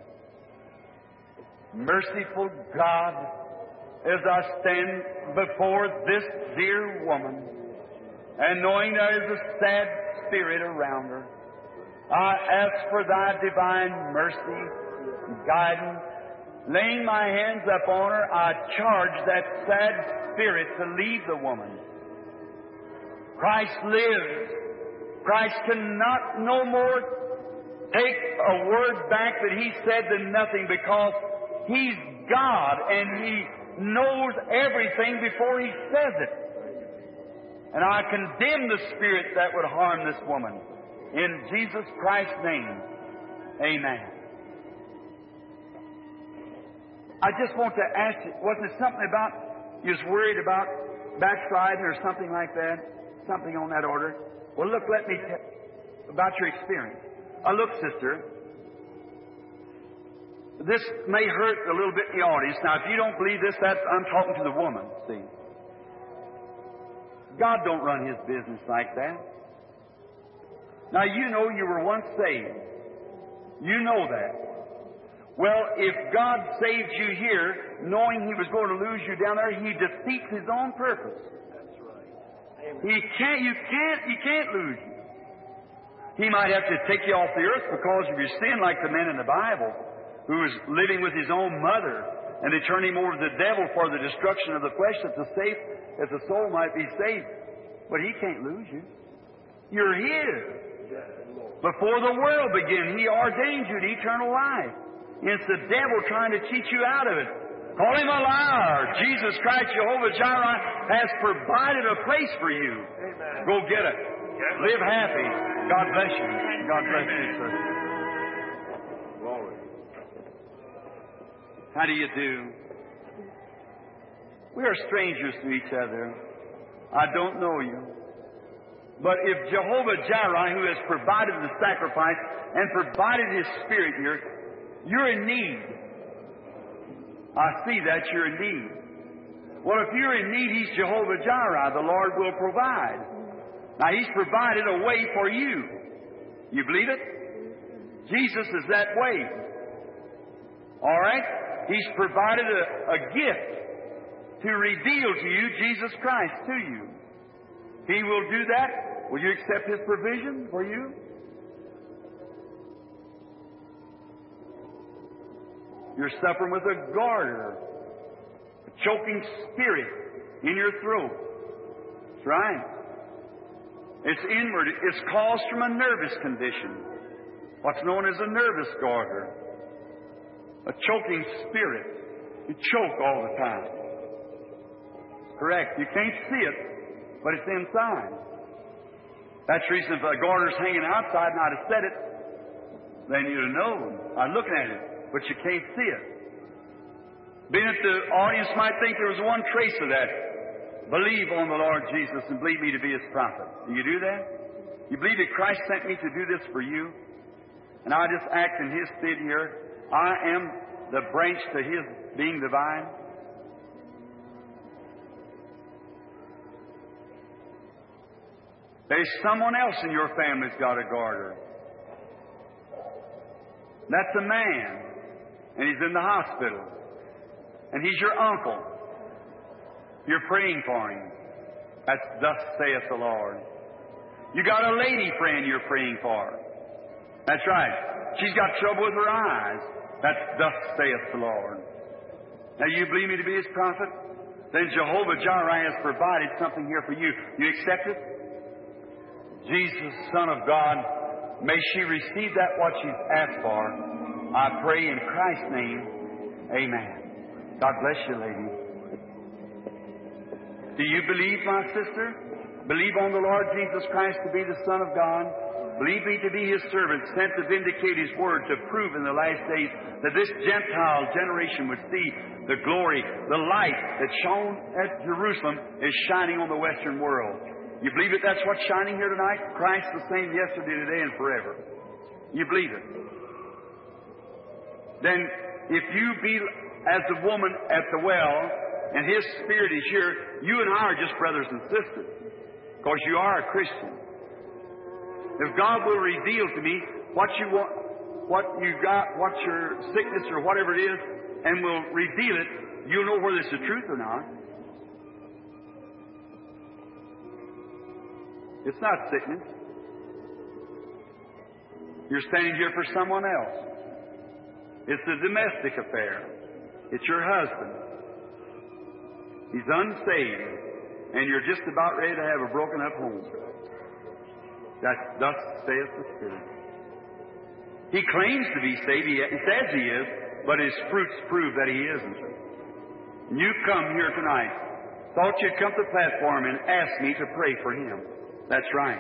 Speaker 2: Merciful God, as I stand before this dear woman, and knowing there is a sad spirit around her, I ask for Thy divine mercy and guidance. Laying my hands upon her, I charge that sad spirit to leave the woman. Christ lives. Christ cannot no more take a word back that He said than nothing, because He's God and He knows everything before He says it. And I condemn the spirit that would harm this woman. In Jesus Christ's name, amen. I just want to ask you, wasn't it something about you was worried about backsliding or something like that? Something on that order? Well, look, let me tell about your experience. Look, sister, this may hurt a little bit in the audience. Now, if you don't believe this, I'm talking to the woman, see. God don't run His business like that. Now, you know you were once saved. You know that. Well, if God saved you here, knowing He was going to lose you down there, He defeats His own purpose.
Speaker 3: That's right. Amen.
Speaker 2: He can't lose you. He might have to take you off the earth because of your sin, like the man in the Bible who was living with his own mother, and they turned him over to the devil for the destruction of the flesh, that the soul might be saved. But He can't lose you. You're His. Before the world began, He ordained you to eternal life. It's the devil trying to cheat you out of it. Call him a liar. Jesus Christ, Jehovah Jireh, has provided a place for you.
Speaker 3: Amen.
Speaker 2: Go get it. Live happy. God bless you. God bless you, sir.
Speaker 3: Glory.
Speaker 2: How do you do? We are strangers to each other. I don't know you. But if Jehovah Jireh, who has provided the sacrifice and provided His Spirit here, you're in need. I see that you're in need. Well, if you're in need, He's Jehovah Jireh. The Lord will provide. Now, He's provided a way for you. You believe it? Jesus is that way. All right? He's provided a gift to reveal to you Jesus Christ to you. He will do that. Will you accept His provision for you? You're suffering with a garter, a choking spirit in your throat. That's right. It's inward. It's caused from a nervous condition, what's known as a nervous garter, a choking spirit. You choke all the time. Correct. You can't see it, but it's inside. That's the reason if a garter's hanging outside and I'd have said it, then you'd have known. I'm looking at it, but you can't see it. Being that the audience might think there was one trace of that, believe on the Lord Jesus and believe me to be His prophet. Do you do that? You believe that Christ sent me to do this for you? And I just act in His stead here. I am the branch to His being the vine. There's someone else in your family's got a garter. That's a man, and he's in the hospital. And he's your uncle. You're praying for him. That's thus saith the Lord. You got a lady friend you're praying for. That's right. She's got trouble with her eyes. That's thus saith the Lord. Now you believe me to be His prophet? Then Jehovah Jireh has provided something here for you. You accept it? Jesus, Son of God, may she receive that what she's asked for. I pray in Christ's name. Amen. God bless you, lady. Do you believe, my sister? Believe on the Lord Jesus Christ to be the Son of God. Believe me to be His servant, sent to vindicate His word, to prove in the last days that this Gentile generation would see the glory, the light that shone at Jerusalem is shining on the Western world. You believe that that's what's shining here tonight? Christ the same yesterday, today, and forever. You believe it? Then, if you be as the woman at the well, and His Spirit is here, you and I are just brothers and sisters, because you are a Christian. If God will reveal to me what you want, what you got, what's your sickness or whatever it is, and will reveal it, you'll know whether it's the truth or not. It's not sickness. You're standing here for someone else. It's a domestic affair. It's your husband. He's unsaved, and you're just about ready to have a broken up home. That's thus saith the Spirit. He claims to be saved. He says he is, but his fruits prove that he isn't. And you come here tonight. Thought you'd come to the platform and ask me to pray for him. That's right.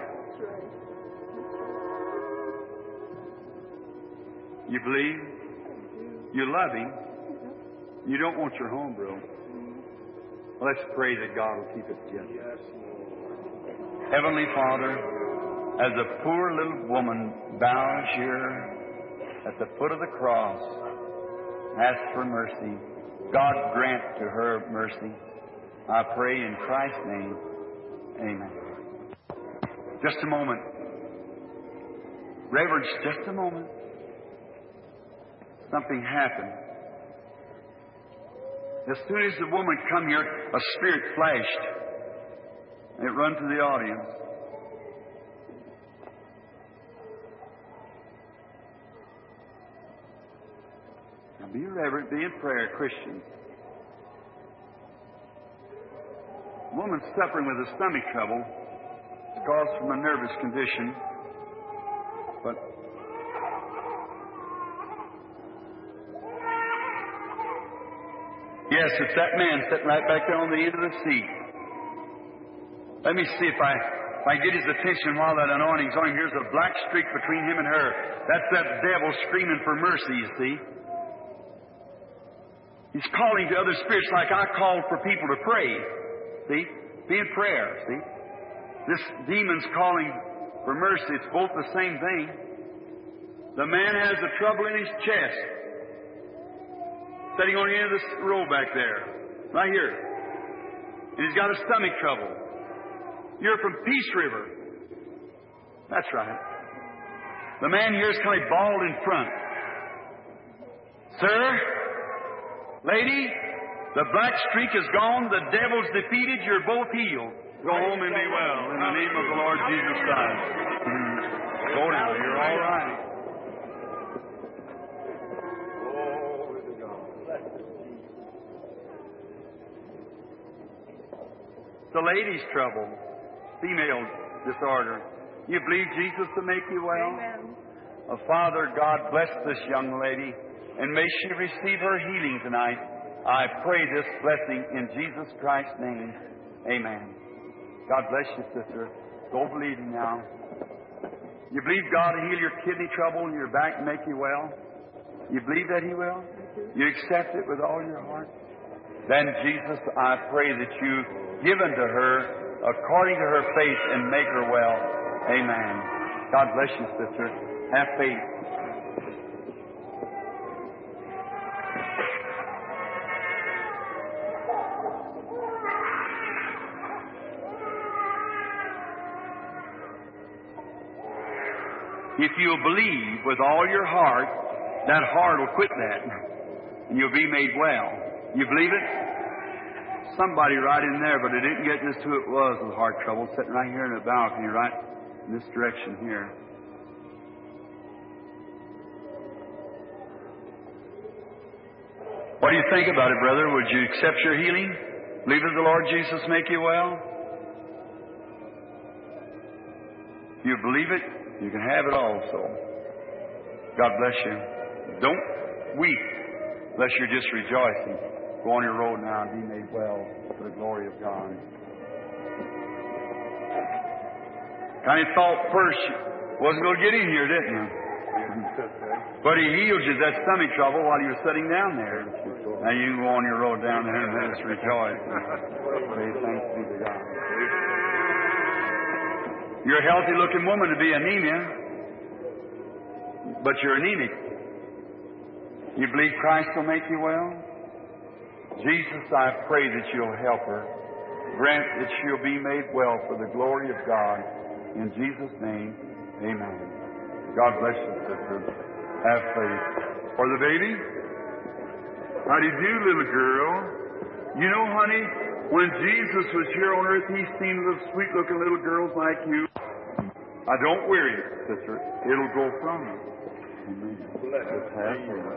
Speaker 2: You believe? You love him.
Speaker 1: You don't want your home, bro. Well, let's pray that God will keep it together.
Speaker 3: Yes, Lord.
Speaker 1: Heavenly Father, as a poor little woman bows here at the foot of the cross, asks for mercy, God grant to her mercy. I pray in Christ's name. Amen. Just a moment. Reverence, just a moment. Something happened. As soon as the woman come here, a spirit flashed. And it run to the audience. Now be reverent, be in prayer, Christian. A woman suffering with a stomach trouble, caused from a nervous condition. But yes, it's that man sitting right back there on the end of the seat. Let me see if I get his attention while that anointing's on him. Here's a black streak between him and her. That's that devil screaming for mercy, you see. He's calling to other spirits like I called for people to pray. See? Be in prayer, see? This demon's calling for mercy. It's both the same thing. The man has the trouble in his chest. Sitting on the end of this row back there. Right here. And he's got a stomach trouble. You're from Peace River. That's right. The man here is kind of bald in front. Sir, lady, the black streak is gone. The devil's defeated. You're both healed. Go home and be well in the name of the Lord Jesus Christ. Go now. You're all right.
Speaker 3: Glory to God.
Speaker 1: The lady's trouble, female disorder. You believe Jesus to make you well?
Speaker 4: Amen.
Speaker 1: Father, God bless this young lady, and may she receive her healing tonight. I pray this blessing in Jesus Christ's name. Amen. God bless you, sister. Go believing now. You believe God will heal your kidney trouble and your back and make you well? You believe that He will? You accept it with all your heart? Then, Jesus, I pray that you give unto her according to her faith and make her well. Amen. God bless you, sister. Have faith. If you'll believe with all your heart, that heart will quit that, and you'll be made well. You believe it? Somebody right in there, but I didn't get just who it was with heart trouble, sitting right here in the balcony, right in this direction here. What do you think about it, brother? Would you accept your healing? Believe that the Lord Jesus make you well? If you believe it, you can have it also. God bless you. Don't weep unless you're just rejoicing. Go on your road now and be made well for the glory of God. Kind of thought first you wasn't going to get in here, didn't you? But He healed you that stomach trouble while you were sitting down there. Now you can go on your road down there and let us rejoice. Say thanks be to God. You're a healthy-looking woman to be anemia, but you're anemic. You believe Christ will make you well? Jesus, I pray that you'll help her. Grant that she'll be made well for the glory of God. In Jesus' name, amen. God bless you, sister. Have faith. For the baby? How do you do, little girl? You know, honey, when Jesus was here on earth, He seen little sweet-looking little girls like you. I don't worry, sister. It'll go from you. Amen. Just have faith.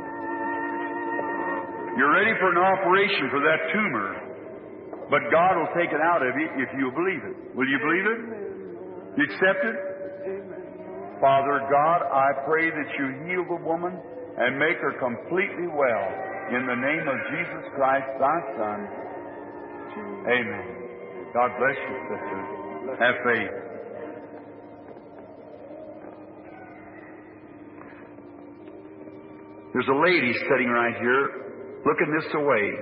Speaker 1: You're ready for an operation for that tumor, but God will take it out of you if you believe it. Will you believe it? You accept it? Father God, I pray that you heal the woman and make her completely well. In the name of Jesus Christ, thy Son. Amen. God bless you, sister. Have faith. There's a lady sitting right here
Speaker 2: looking this away.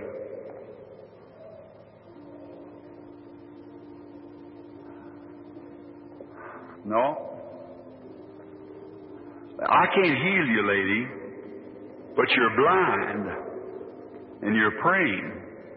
Speaker 2: No. I can't heal you, lady, but you're blind and you're praying.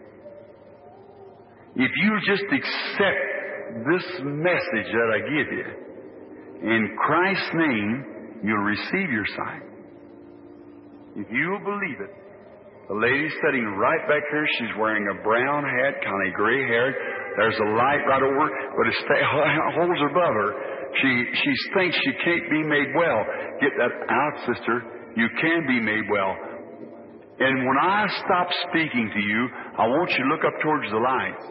Speaker 2: If you just accept this message that I give you, in Christ's name, you'll receive your sight. If you'll believe it. The lady's sitting right back here. She's wearing a brown hat, kind of gray hair. There's a light right over, but it holds above her. She thinks she can't be made well. Get that out, sister. You can be made well. And when I stop speaking to you, I want you to look up towards the lights.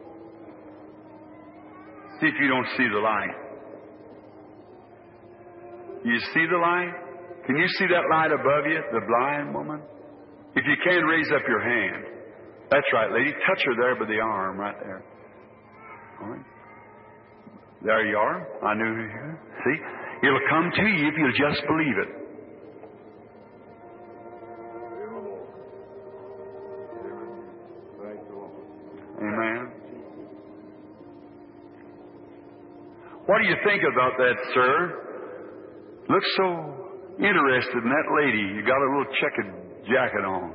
Speaker 2: See if you don't see the light. You see the light? Can you see that light above you, the blind woman? If you can, raise up your hand. That's right, lady. Touch her there by the arm, right there. All right. There you are. I knew you. See? It'll come to you if you'll just believe it. Amen. What do you think about that, sir? Looks so interested in that lady. You got a little checkered jacket on.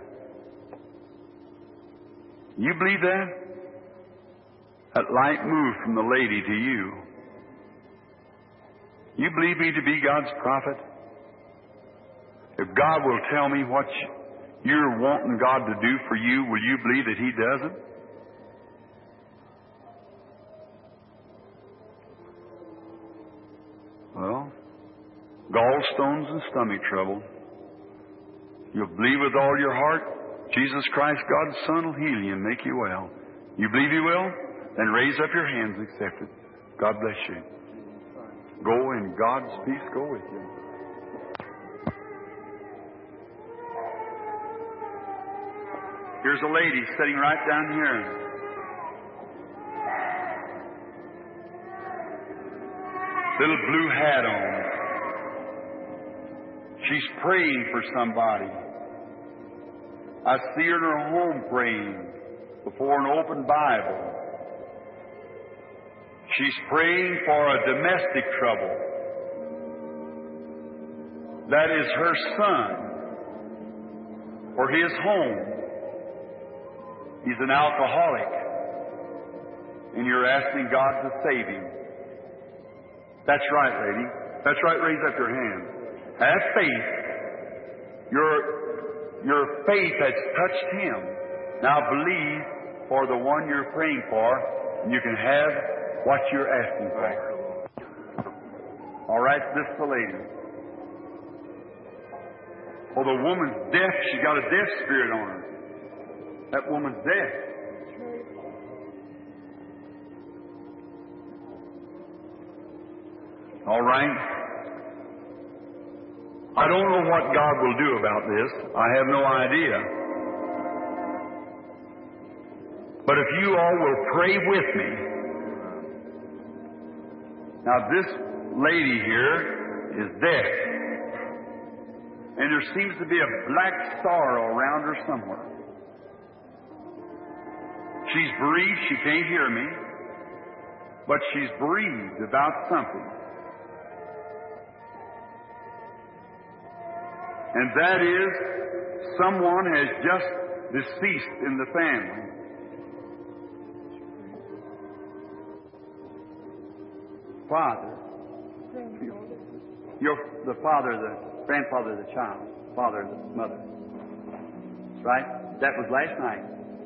Speaker 2: You believe that? That light moved from the lady to you. You believe me to be God's prophet? If God will tell me what you're wanting God to do for you, will you believe that He doesn't? Well, gallstones and stomach trouble. You'll believe with all your heart, Jesus Christ, God's Son, will heal you and make you well. You believe He will? Then raise up your hands and accept it. God bless you. Go in God's peace. Go with you. Here's a lady sitting right down here. Little blue hat on. She's praying for somebody. I see her in her home praying before an open Bible. She's praying for a domestic trouble. That is her son, for his home. He's an alcoholic, and you're asking God to save him. That's right, lady. That's right. Raise up your hand. Have faith. Your faith has touched him. Now believe for the one you're praying for, and you can have what you're asking for. All right, this is the lady. Well, the woman's deaf. She's got a deaf spirit on her. That woman's deaf. All right. I don't know what God will do about this. I have no idea. But if you all will pray with me. Now, this lady here is deaf. And there seems to be a black sorrow around her somewhere. She's bereaved. She can't hear me. But she's bereaved about something. And that is, someone has just deceased in the family. Father. The father, the grandfather of the child. Father of the mother. Right? That was last night.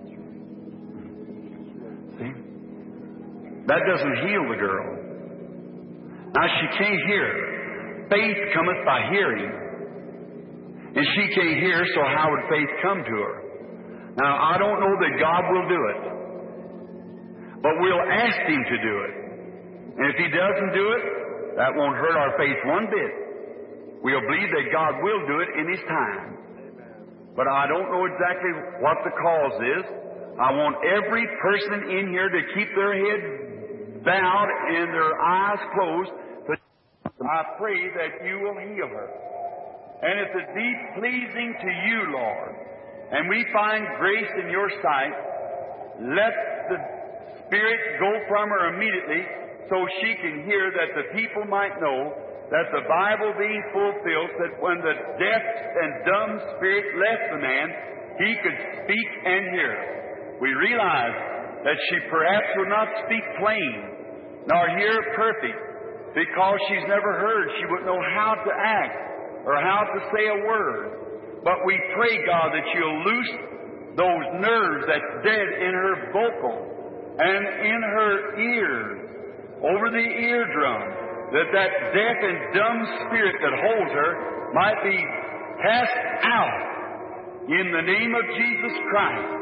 Speaker 2: See? That doesn't heal the girl. Now she can't hear. Faith cometh by hearing. And she can't hear, so how would faith come to her? Now, I don't know that God will do it. But we'll ask Him to do it. And if He doesn't do it, that won't hurt our faith one bit. We'll believe that God will do it in His time. But I don't know exactly what the cause is. I want every person in here to keep their head bowed and their eyes closed. I pray that you will heal her. And if it be pleasing to you, Lord,
Speaker 1: and we find grace in your sight, let the Spirit go from her immediately so she can hear, that the people might know that the Bible being fulfilled, that when the deaf and dumb spirit left the man, he could speak and hear. We realize that she perhaps would not speak plain, nor hear perfect, because she's never heard. She wouldn't know how to act or how to say a word. But we pray, God, that you'll loose those nerves that's dead in her vocal and in her ears, over the eardrum, that deaf and dumb spirit that holds her might be cast out in the name of Jesus Christ.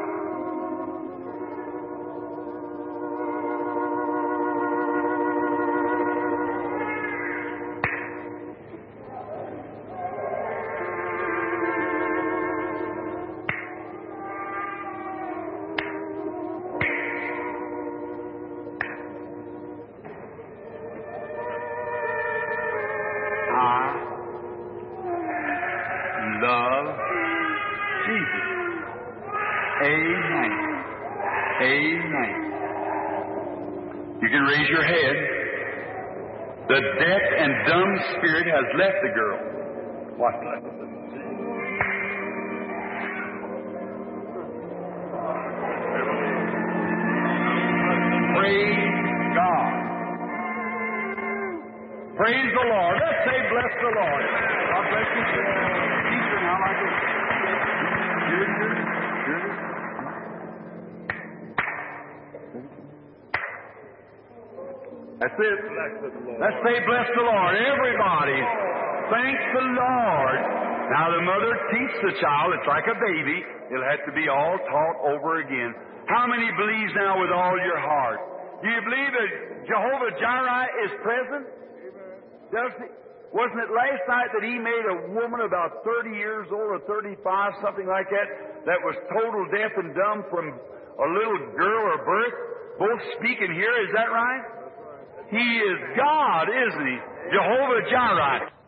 Speaker 1: Your head. The deaf and dumb spirit has left the girl. What left? Praise God. Praise the Lord. Let's say, bless the Lord. God bless you. Teacher, now like this. That's it. Let's say, bless the Lord. Everybody, thank the Lord. Now, the mother teach the child. It's like a baby. It'll have to be all taught over again. How many believes now with all your heart? Do you believe that Jehovah Jireh is present? Wasn't it last night that He made a woman about 30 years old or 35, something like that was total deaf and dumb from a little girl or birth, both speak and hear? Is that right? He is God, isn't He? Jehovah Jireh.